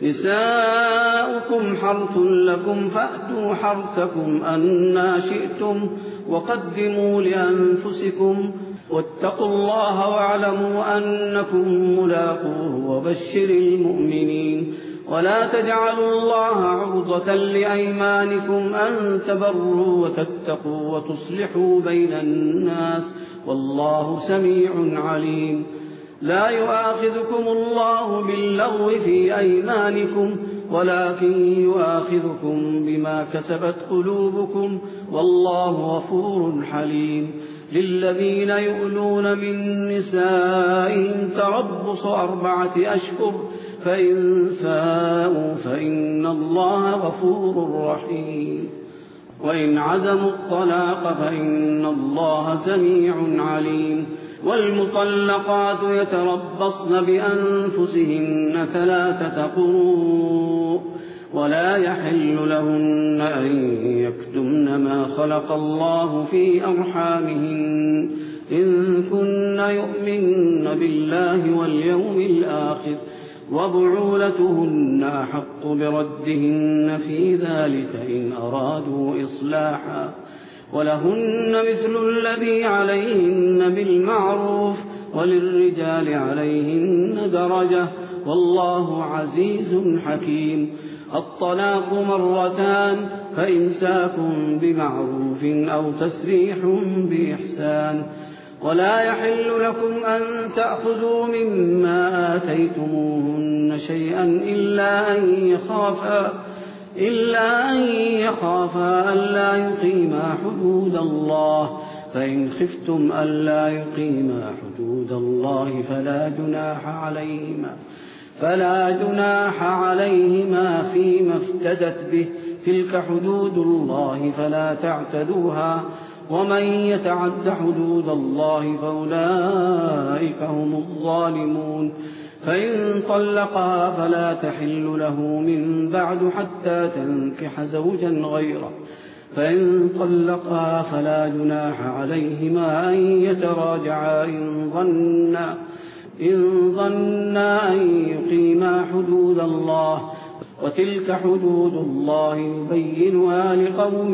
S3: نساؤكم حرث لكم فأتوا حرثكم أنى شئتم وقدموا لأنفسكم واتقوا الله واعلموا أنكم ملاقوه وبشر المؤمنين. ولا تجعلوا الله عرضة لأيمانكم أن تبروا وتتقوا وتصلحوا بين الناس والله سميع عليم. لا يؤاخذكم الله باللغو في أيمانكم ولكن يؤاخذكم بما كسبت قلوبكم والله غفور حليم. للذين يؤلون من نسائهم تربص أربعة أشهر فإن فاءوا فإن الله غفور رحيم. وإن عزموا الطلاق فإن الله سميع عليم. والمطلقات يتربصن بأنفسهن ثلاثة قروء ولا يحل لهن أن يكتمن ما خلق الله في أرحامهن إن كن يؤمن بالله واليوم الآخر وبعولتهن أحق بردهن في ذلك إن أرادوا إصلاحا ولهن مثل الذي عليهن بالمعروف وللرجال عليهن درجة والله عزيز حكيم. الطلاق مرتان فإمساك بمعروف أو تسريح بإحسان. ولا يحل لكم أن تأخذوا مما آتيتموهن شيئا إلا أن يخافا إلا أن يخافا ألا يقيما حدود الله فإن خفتم ألا يقيما حدود الله فلا جناح عليهما فلا جناح عليهما فيما افتدت به تلك حدود الله فلا تعتدوها ومن يتعد حدود الله فأولئك هم الظالمون. فإن طلقها فلا تحل له من بعد حتى تنكح زوجا غيره فإن طلقها فلا جناح عليهما أن يتراجعا إن ظنا إن ظنا أن يقيما حدود الله وتلك حدود الله يبينها لقوم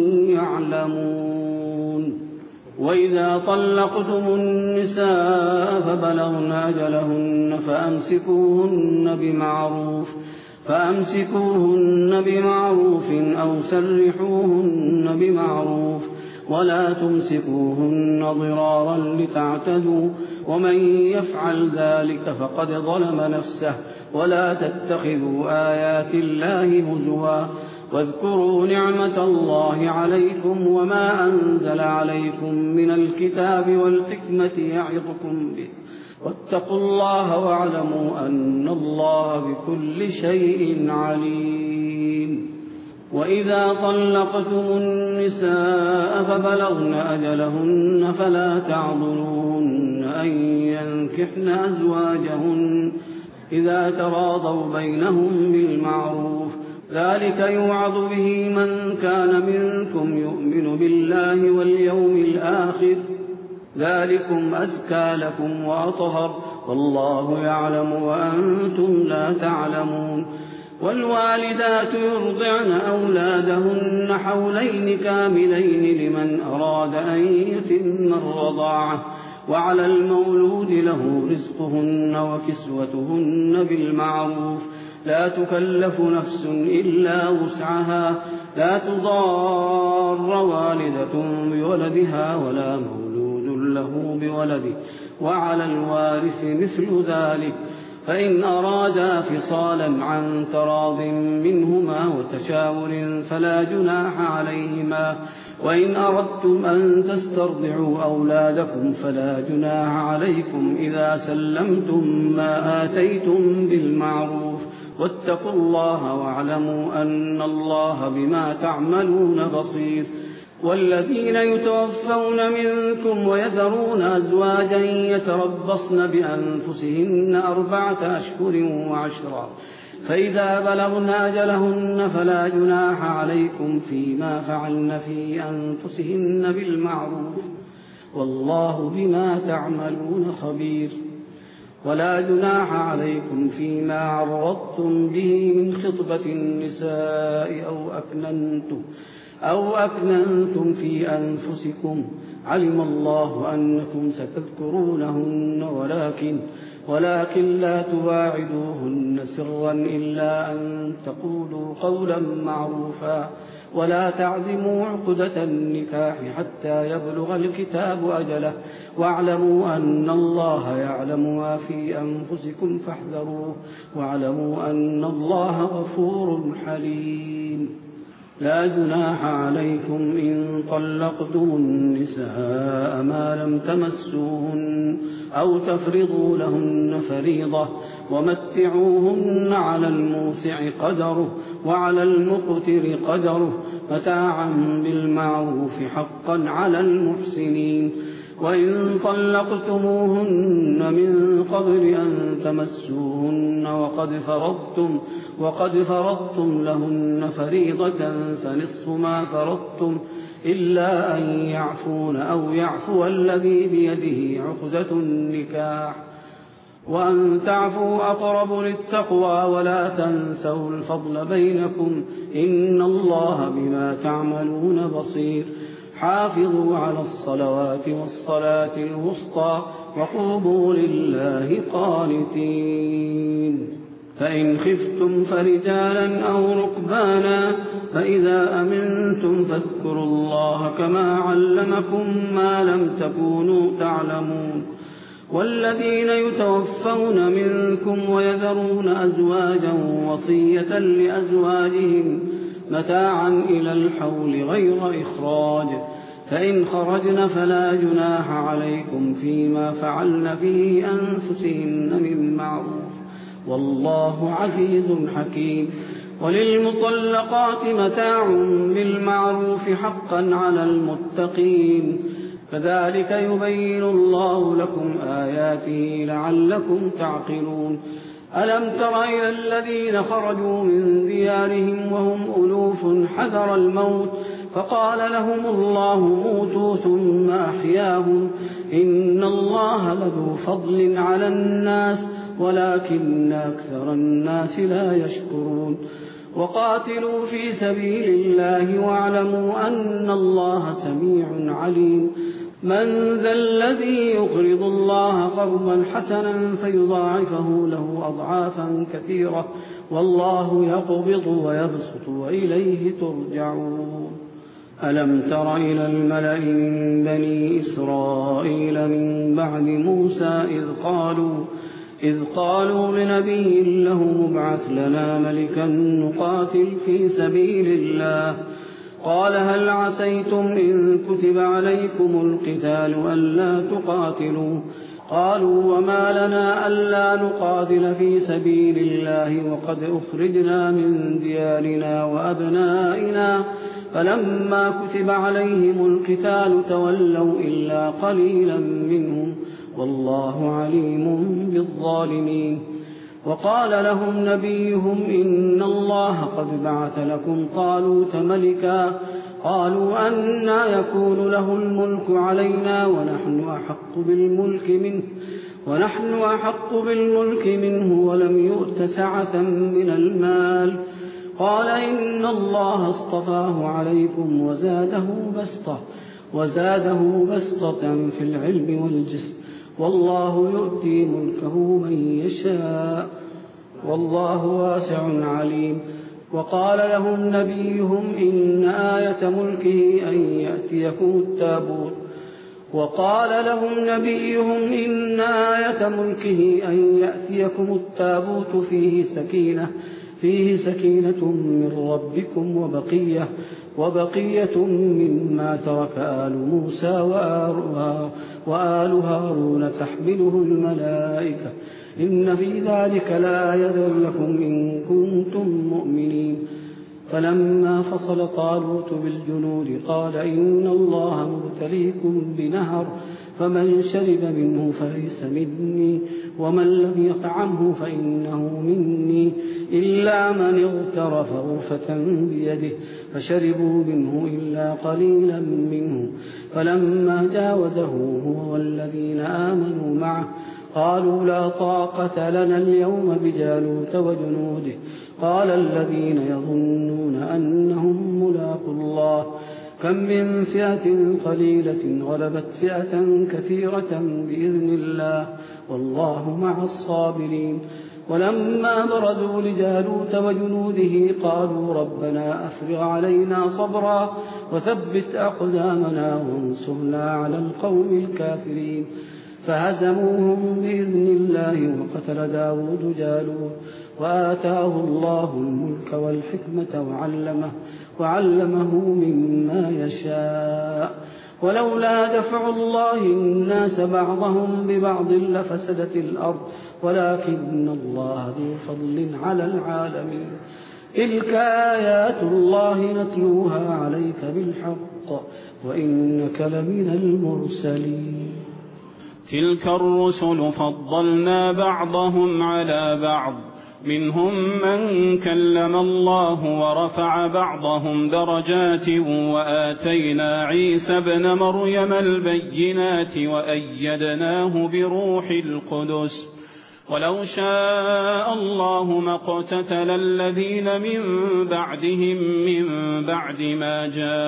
S3: يعلمون. وإذا طلقتم النساء فبلغن أجلهن فأمسكوهن بمعروف فأمسكوهن بمعروف أو سرحوهن بمعروف ولا تمسكوهن ضرارا لتعتدوا ومن يفعل ذلك فقد ظلم نفسه. ولا تتخذوا آيات الله هزوا واذكروا نعمة الله عليكم وما أنزل عليكم من الكتاب والحكمة يعظكم به واتقوا الله واعلموا أن الله بكل شيء عليم. وإذا طلقتم النساء فبلغن أجلهن فلا تعضلوهن أن ينكحن أزواجهن إذا تراضوا بينهم بالمعروف ذلك يوعظ به من كان منكم يؤمن بالله واليوم الآخر ذلكم أزكى لكم وأطهر والله يعلم وأنتم لا تعلمون والوالدات يرضعن أولادهن حولين كاملين لمن أراد أن يتم الرضاعة وعلى المولود له رزقهن وكسوتهن بالمعروف لا تكلف نفس إلا وسعها لا تضار والدة بولدها ولا مولود له بولده وعلى الوارث مثل ذلك فإن أرادا فصالا عن تراض منهما وتشاور فلا جناح عليهما وإن أردتم أن تسترضعوا أولادكم فلا جناح عليكم إذا سلمتم ما آتيتم بالمعروف واتقوا الله واعلموا أن الله بما تعملون بصير والذين يتوفون منكم ويذرون أزواجا يتربصن بأنفسهن أربعة أشهر وعشرا فإذا بلغن أجلهن فلا جناح عليكم فيما فعلن في أنفسهن بالمعروف والله بما تعملون خبير ولا جناح عليكم فيما عرضتم به من خطبة النساء أو أكننتم أو أكننتم في أنفسكم علم الله أنكم ستذكرونهن ولكن ولكن لا تواعدوهن سرا إلا أن تقولوا قولا معروفا ولا تعزموا عقدة النكاح حتى يبلغ الكتاب أجله واعلموا أن الله يعلم ما في أنفسكم فاحذروه واعلموا أن الله غفور حليم لا جناح عليكم إن طلقتم النساء ما لم تمسوهن أو تفرضوا لهن فريضة ومتعوهن على الموسع قدره وعلى المقتر قدره متاعا بالمعروف حقا على المحسنين وإن طلقتموهن من قبل أن تمسوهن وقد فرضتم وقد فرضتم لهن فريضة فنصف ما فرضتم إلا أن يعفون أو يعفو الذي بيده عقدة النكاح وأن تعفوا أقرب للتقوى ولا تنسوا الفضل بينكم إن الله بما تعملون بصير حافظوا على الصلوات والصلاة الوسطى وقوموا لله قانتين فإن خفتم فرجالا أو ركبانا فإذا أمنتم فاذكروا الله كما علمكم ما لم تكونوا تعلمون والذين يتوفون منكم ويذرون أزواجا وصية لأزواجهم متاعا إلى الحول غير إخراج فإن خرجن فلا جناح عليكم فيما فعلن في أنفسهن من معروف والله عزيز حكيم وللمطلقات متاع بالمعروف حقا على المتقين كذلك يبين الله لكم آياته لعلكم تعقلون ألم تر إلى الذين خرجوا من ديارهم وهم ألوف حذر الموت فقال لهم الله موتوا ثم أحياهم إن الله لذو فضل على الناس ولكن أكثر الناس لا يشكرون وقاتلوا في سبيل الله واعلموا أن الله سميع عليم من ذا الذي يقرض الله قرضا حسنا فيضاعفه له أضعافا كثيرة والله يقبض ويبسط وإليه ترجعون ألم تر إلى الملأ من بني إسرائيل من بعد موسى إذ قالوا إذ قالوا لنبي له مبعث لنا ملكا نقاتل في سبيل الله قال هل عسيتم إن كتب عليكم القتال ألا تقاتلوا قالوا وما لنا ألا نقاتل في سبيل الله وقد أخرجنا من ديارنا وأبنائنا فلما كتب عليهم القتال تولوا إلا قليلا منهم والله عليم بالظالمين وقال لهم نبيهم إن الله قد بعث لكم طالوت ملكا قالوا أنى يكون له الملك علينا ونحن أحق بالملك منه ونحن أحق بالملك منه ولم يؤت سعة من المال قال إن الله اصطفاه عليكم وزاده بسطة وزاده بسطة في العلم والجسم والله يؤتي ملكه من يشاء والله واسع عليم. وقال لهم نبيهم إن آية ملكه أن يأتيكم التابوت وقال لهم نبيهم إن آية ملكه أن يأتيكم التابوت فيه سكينة فيه سكينة من ربكم وبقية وبقية مما ترك آل موسى وآل هارون تحمله الملائكة إن في ذلك لآية لكم إن كنتم مؤمنين. فلما فصل طالوت بالجنود قال إن الله مبتليكم بنهر فمن شرب منه فليس مني ومن لم يطعمه فإنه مني إلا من اغترف غرفة بيده فشربوا منه إلا قليلا منه فلما جاوزه هو والذين آمنوا معه قالوا لا طاقة لنا اليوم بجالوت وجنوده قال الذين يظنون أنهم ملاقوا الله كم من فئة قليلة غلبت فئة كثيرة بإذن الله والله مع الصابرين. ولما برزوا لجالوت وجنوده قالوا ربنا أفرغ علينا صبرا وثبت أقدامنا وانصرنا على القوم الكافرين فهزموهم بإذن الله وقتل داود جالوت وآتاه الله الملك والحكمة وعلمه, وعلمه مما يشاء ولولا دفع الله الناس بعضهم ببعض لفسدت الأرض ولكن الله ذو فضل على العالمين. تلك آيات الله نتلوها عليك بالحق وإنك لمن المرسلين.
S5: تلك الرسل فضلنا بعضهم على بعض منهم من كلم الله ورفع بعضهم درجات وآتينا عيسى ابن مريم البينات وأيدناه بروح القدس ولو شاء الله ما اقتتل الذين من بعدهم من بعد ما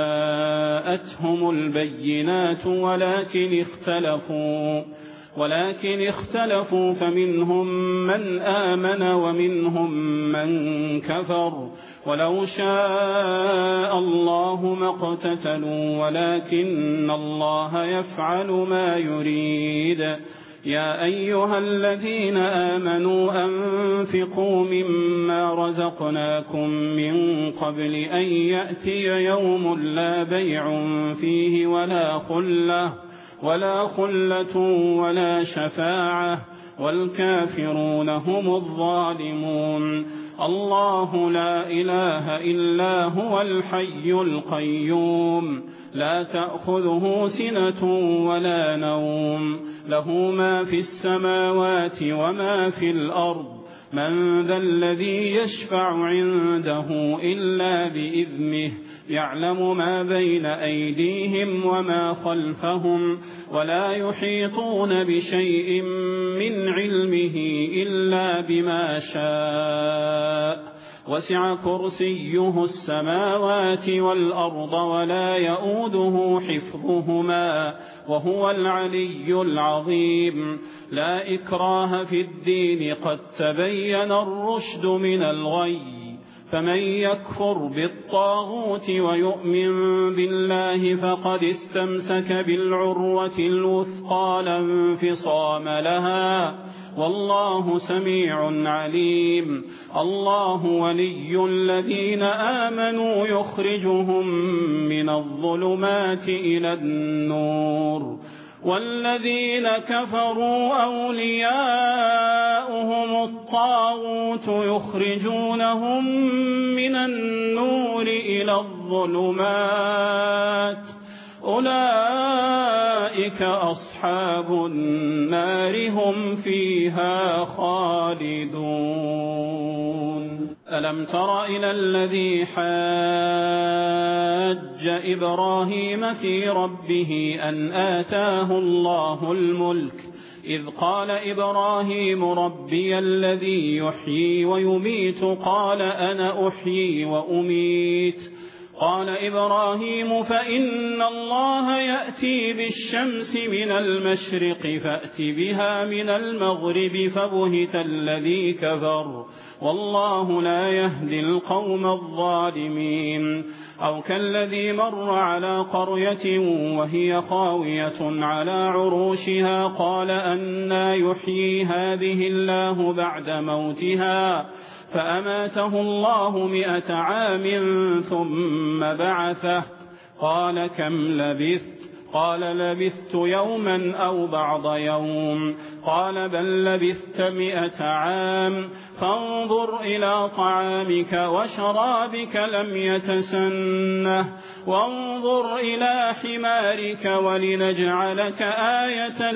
S5: جاءتهم البينات ولكن اختلفوا ولكن اختلفوا فمنهم من آمن ومنهم من كفر ولو شاء الله ما اقتتلوا ولكن الله يفعل ما يريد. يا أيها الذين آمنوا أنفقوا مما رزقناكم من قبل أن يأتي يوم لا بيع فيه ولا خلة ولا خلة ولا شفاعة والكافرون هم الظالمون. الله لا إله إلا هو الحي القيوم لا تأخذه سنة ولا نوم له ما في السماوات وما في الأرض من ذا الذي يشفع عنده إلا بإذنه يعلم ما بين أيديهم وما خلفهم ولا يحيطون بشيء من علمه إلا بما شاء وسع كرسيه السماوات والأرض ولا يؤوده حفظهما وهو العلي العظيم. لا إكراه في الدين قد تبين الرشد من الغي فمن يكفر بالطاغوت ويؤمن بالله فقد استمسك بالعروة الوثقى لا انفصام لها والله سميع عليم. الله ولي الذين آمنوا يخرجهم من الظلمات إلى النور والذين كفروا أولياؤهم الطاغوت يخرجونهم من النور إلى الظلمات أولئك أصحاب النار هم فيها خالدون. ألم تر إلى الذي حاج إبراهيم في ربه أن آتاه الله الملك إذ قال إبراهيم ربي الذي يحيي ويميت قال أنا أحيي وأميت قال إبراهيم فإن الله يأتي بالشمس من المشرق فأت بها من المغرب فبهت الذي كفر والله لا يهدي القوم الظالمين. أو كالذي مر على قرية وهي خاوية على عروشها قال أنى يحيي هذه الله بعد موتها فأماته الله مئة عام ثم بعثه قال كم لبثت قال لبثت يوما أو بعض يوم قال بل لبثت مئة عام فانظر إلى طعامك وشرابك لم يتسنه وانظر إلى حمارك ولنجعلك آية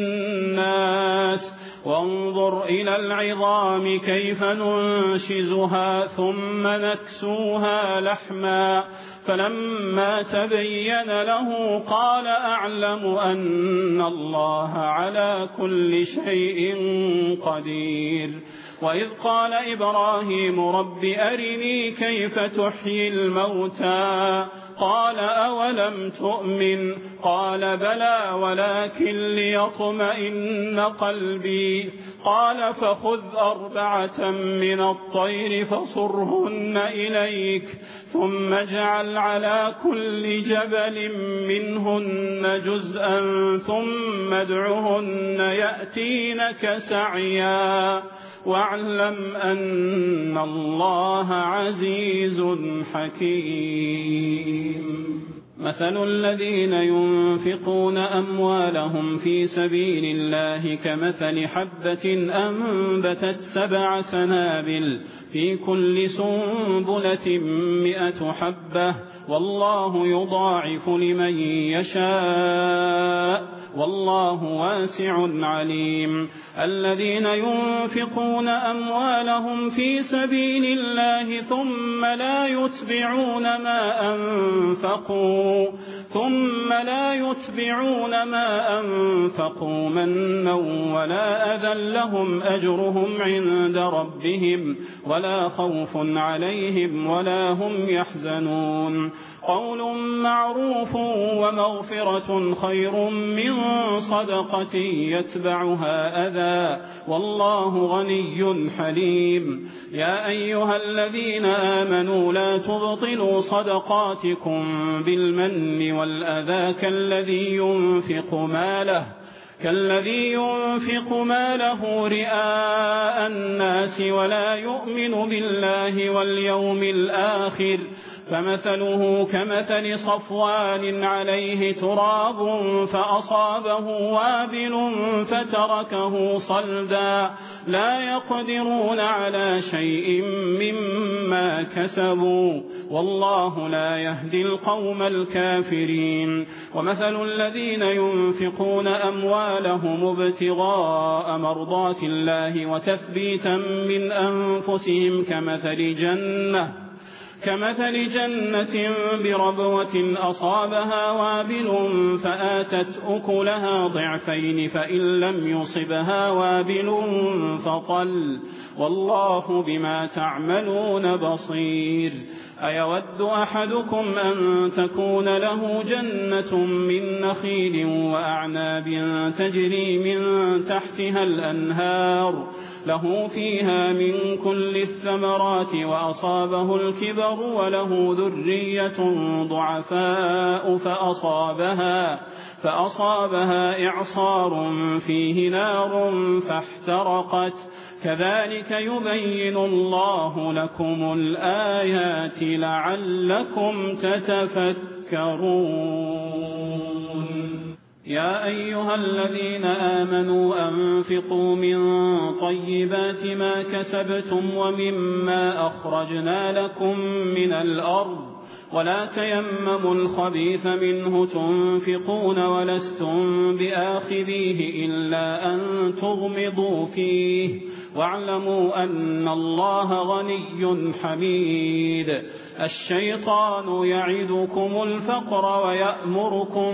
S5: للناس وانظر إلى العظام كيف ننشزها ثم نكسوها لحما فلما تبين له قال أعلم أن الله على كل شيء قدير. وإذ قال إبراهيم رب أرني كيف تحيي الموتى قال أولم تؤمن قال بلى ولكن ليطمئن قلبي قال فخذ أربعة من الطير فصرهن إليك ثم اجعل على كل جبل منهن جزءا ثم ادعهن يأتينك سعيا واعلم أن الله عزيز حكيم. مثل الذين ينفقون أموالهم في سبيل الله كمثل حبة أنبتت سبع سنابل في كل سنبلة مئة حبة والله يضاعف لمن يشاء والله واسع عليم. الذين ينفقون أموالهم في سبيل الله ثم لا يتبعون ما أنفقوا ثم لا يتبعون ما أنفقوا منا ولا أذى لهم أجرهم عند ربهم ولا خوف عليهم ولا هم يحزنون. قول معروف ومغفرة خير من صدقة يتبعها أذى والله غني حليم. يا أيها الذين آمنوا لا تبطلوا صدقاتكم بالمن والأذى كالذي ينفق ماله كالذي ينفق ماله رئاء الناس ولا يؤمن بالله واليوم الآخر فمثله كمثل صفوان عليه تراب فأصابه وابل فتركه صلدا لا يقدرون على شيء مما كسبوا والله لا يهدي القوم الكافرين. ومثل الذين ينفقون أموالهم ابتغاء مرضات الله وتثبيتا من أنفسهم كمثل جنة كمثل جنة بربوة أصابها وابل فآتت أكلها ضعفين فإن لم يصبها وابل فطل والله بما تعملون بصير. أيود أحدكم أن تكون له جنة من نخيل وأعناب تجري من تحتها الأنهار له فيها من كل الثمرات وأصابه الكبر وله ذرية ضعفاء فأصابها فأصابها إعصار فيه نار فاحترقت كذلك يبين الله لكم الآيات لعلكم تتفكرون. يا أيها الذين آمنوا أنفقوا من طيبات ما كسبتم ومما أخرجنا لكم من الأرض ولا تيمموا الخبيث منه تنفقون ولستم بآخذيه إلا أن تغمضوا فيه واعلموا أن الله غني حميد. الشيطان يعدكم الفقر ويأمركم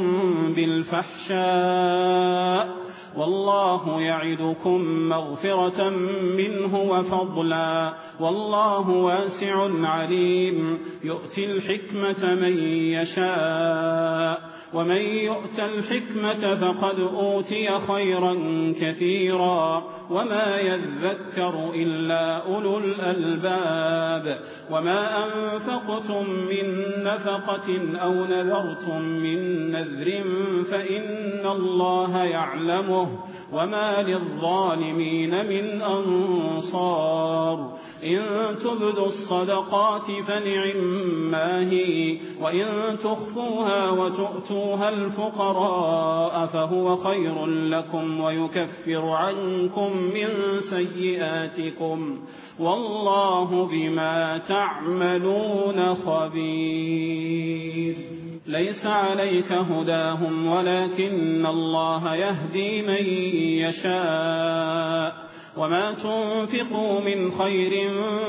S5: بالفحشاء والله يعدكم مغفرة منه وفضلا والله واسع عليم. يؤتي الحكمة من يشاء ومن يؤت الحكمة فقد أوتي خيرا كثيرا وما يذكر إلا أولو الألباب. وما أنفقتم من نفقة أو نذرتم من نذر فإن الله يعلمه وما للظالمين من أنصار. إن تبدوا الصدقات فنعما هي وإن تخفوها وتؤتوها الفقراء فهو خير لكم ويكفر عنكم من سيئاتكم والله بما تعملون خبير. ليس عليك هداهم ولكن الله يهدي من يشاء وما تنفقوا من خير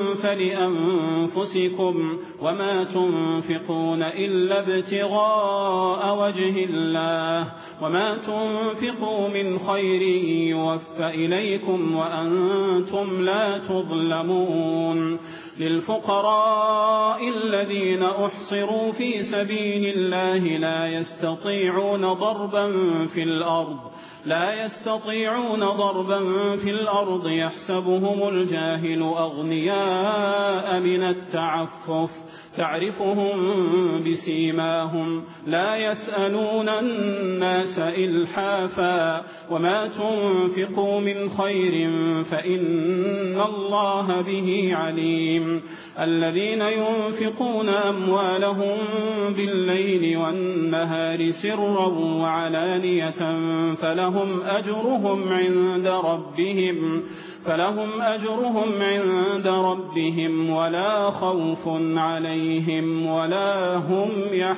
S5: فلأنفسكم وما تنفقون إلا ابتغاء وجه الله وما تنفقوا من خير يوفى إليكم وأنتم لا تظلمون. للفقراء الذين أحصروا في سبيل الله لا يستطيعون ضربا في الأرض لا يستطيعون ضربا في الأرض يحسبهم الجاهل أغنياء من التعفف تعرفهم بسيماهم لا يسألون الناس إلحافا وما تنفقوا من خير فإن الله به عليم. الذين ينفقون أموالهم بالليل والنهار سرا وعلانية فلهم أجرهم عند ربهم فلهم أجرهم عند ربهم ولا خوف عليهم ولا هم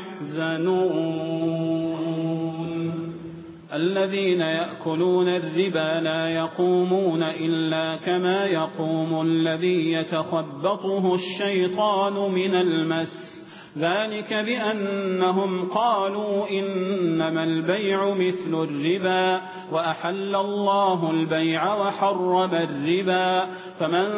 S5: يحزنون. الذين يأكلون الربا لا يقومون إلا كما يقوم الذي يتخبطه الشيطان من المس ذلك بأنهم قالوا إنما البيع مثل الربا وأحل الله البيع وحرم الربا. فمن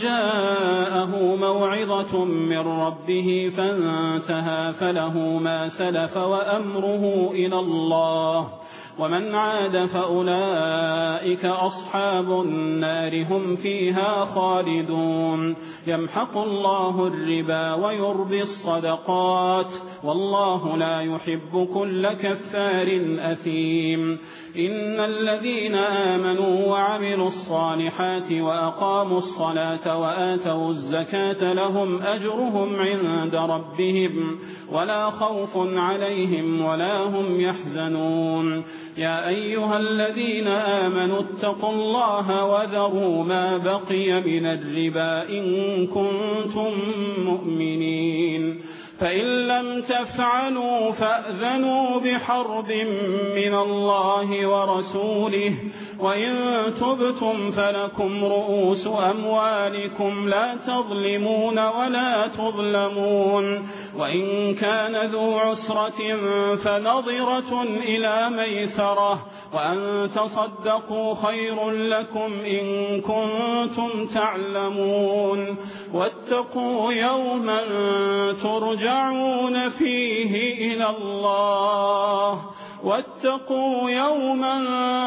S5: جاءه موعظة من ربه فانتهى فله ما سلف وأمره إلى الله ومن عاد فأولئك أصحاب النار هم فيها خالدون. يمحق الله الربا ويربي الصدقات والله لا يحب كل كفار أثيم. إن الذين آمنوا وعملوا الصالحات وأقاموا الصلاة وآتوا الزكاة لهم أجرهم عند ربهم ولا خوف عليهم ولا هم يحزنون. يا أيها الذين آمنوا اتقوا الله وذروا ما بقي من الربا إن كنتم مؤمنين فإن لم تفعلوا فأذنوا بحرب من الله ورسوله وإن تبتم فلكم رؤوس أموالكم لا تظلمون ولا تظلمون. وإن كان ذو عسرة فنظرة إلى ميسرة وأن تصدقوا خير لكم إن كنتم تعلمون. واتقوا يوما ترجعون فيه إلى الله واتقوا يوما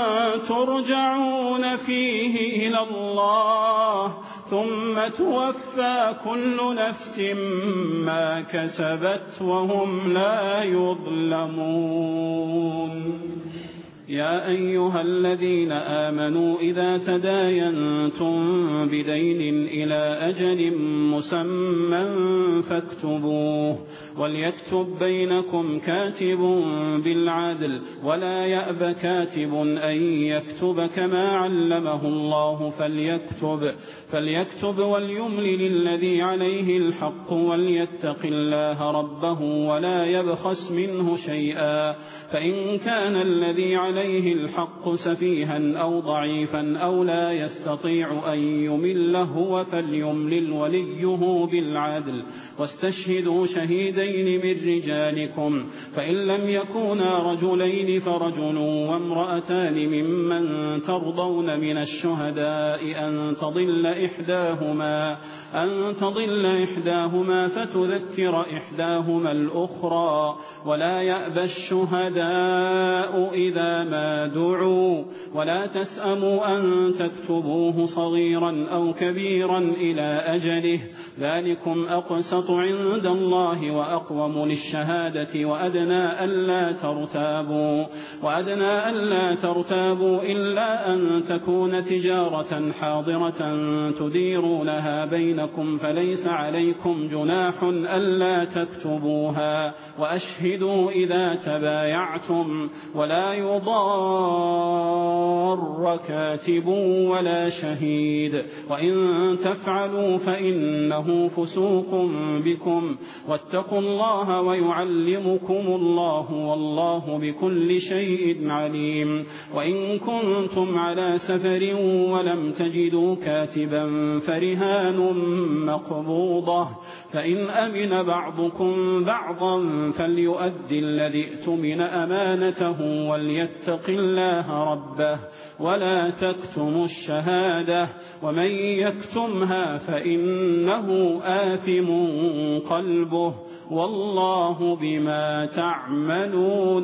S5: ترجعون فيه إلى الله ثم توفى كل نفس ما كسبت وهم لا يظلمون. يا أيها الذين آمنوا إذا تداينتم بدين إلى أجل مسمى فاكتبوه وليكتب بينكم كاتب بالعدل ولا يأب كاتب أن يكتب كما علمه الله فليكتب, فليكتب وليملل الذي عليه الحق وليتق الله ربه ولا يبخس منه شيئا فإن كان الذي عليه الحق سفيها أو ضعيفا أو لا يستطيع أن يمل هو فليملل وليه بالعدل واستشهدوا شهيدين من رجالكم فإن لم يكونا رجلين فرجل وامرأتان ممن ترضون من الشهداء أن تضل إحداهما أن تضل إحداهما فتذكر إحداهما الأخرى ولا يأبى الشهداء إذا ما دعوا ولا تسأموا أن تكتبوه صغيرا أو كبيرا إلى أجله ذلكم أقسط عند الله وأقوم للشهادة وأدنى ألا ترتابوا وأدنى ألا ترتابوا إلا أن تكون تجارة حاضرة تديرونها بينكم فليس عليكم جناح ألا تكتبوها وأشهدوا إذا تبايعتم ولا يضار كاتب ولا شهيد وإن تفعلوا فإنه فسوق بكم واتقوا الله ويعلمكم الله والله بكل شيء عليم وإن كنتم على سفر ولم تجدوا كاتبا فرهان مقبوضة فإن أمن بعضكم بعضا فليؤدي الذي ائتمن أمانته وليتق الله ربه ولا تكتموا الشهادة ومن يكتمها فإنه آثم قلبه والله بما تعملون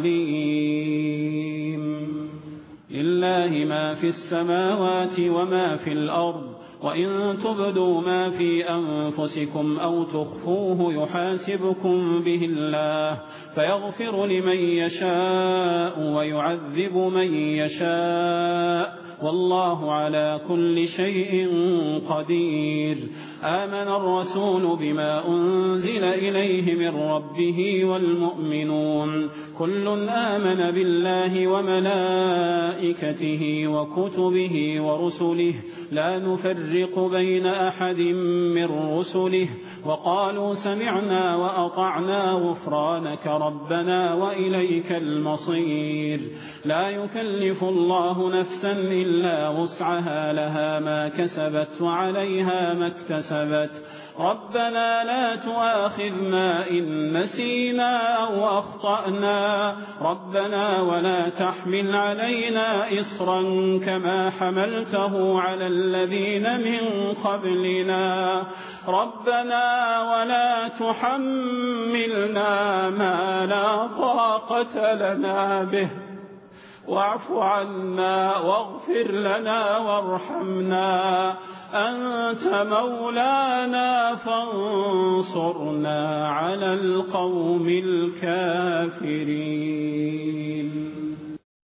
S5: عليم لله ما في السماوات وما في الأرض وإن تبدوا ما في أنفسكم أو تخفوه يحاسبكم به الله فيغفر لمن يشاء ويعذب من يشاء والله على كل شيء قدير آمن الرسول بما أنزل إليه من ربه والمؤمنون كل آمن بالله وملائكته وكتبه ورسله لا نفرق بين أحد من رسله وقالوا سمعنا وأطعنا غفرانك ربنا وإليك المصير لا يكلف الله نفسا إلا وسعها لها ما كسبت وعليها ما اكتسبت ربنا لا تؤاخذنا إن نسينا أو أخطأنا ربنا ولا تحمل علينا إصرا كما حملته على الذين من قبلنا ربنا ولا تحملنا ما لا طاقة لنا به واعف عنا واغفر لنا وارحمنا أنت مولانا فانصرنا على القوم الكافرين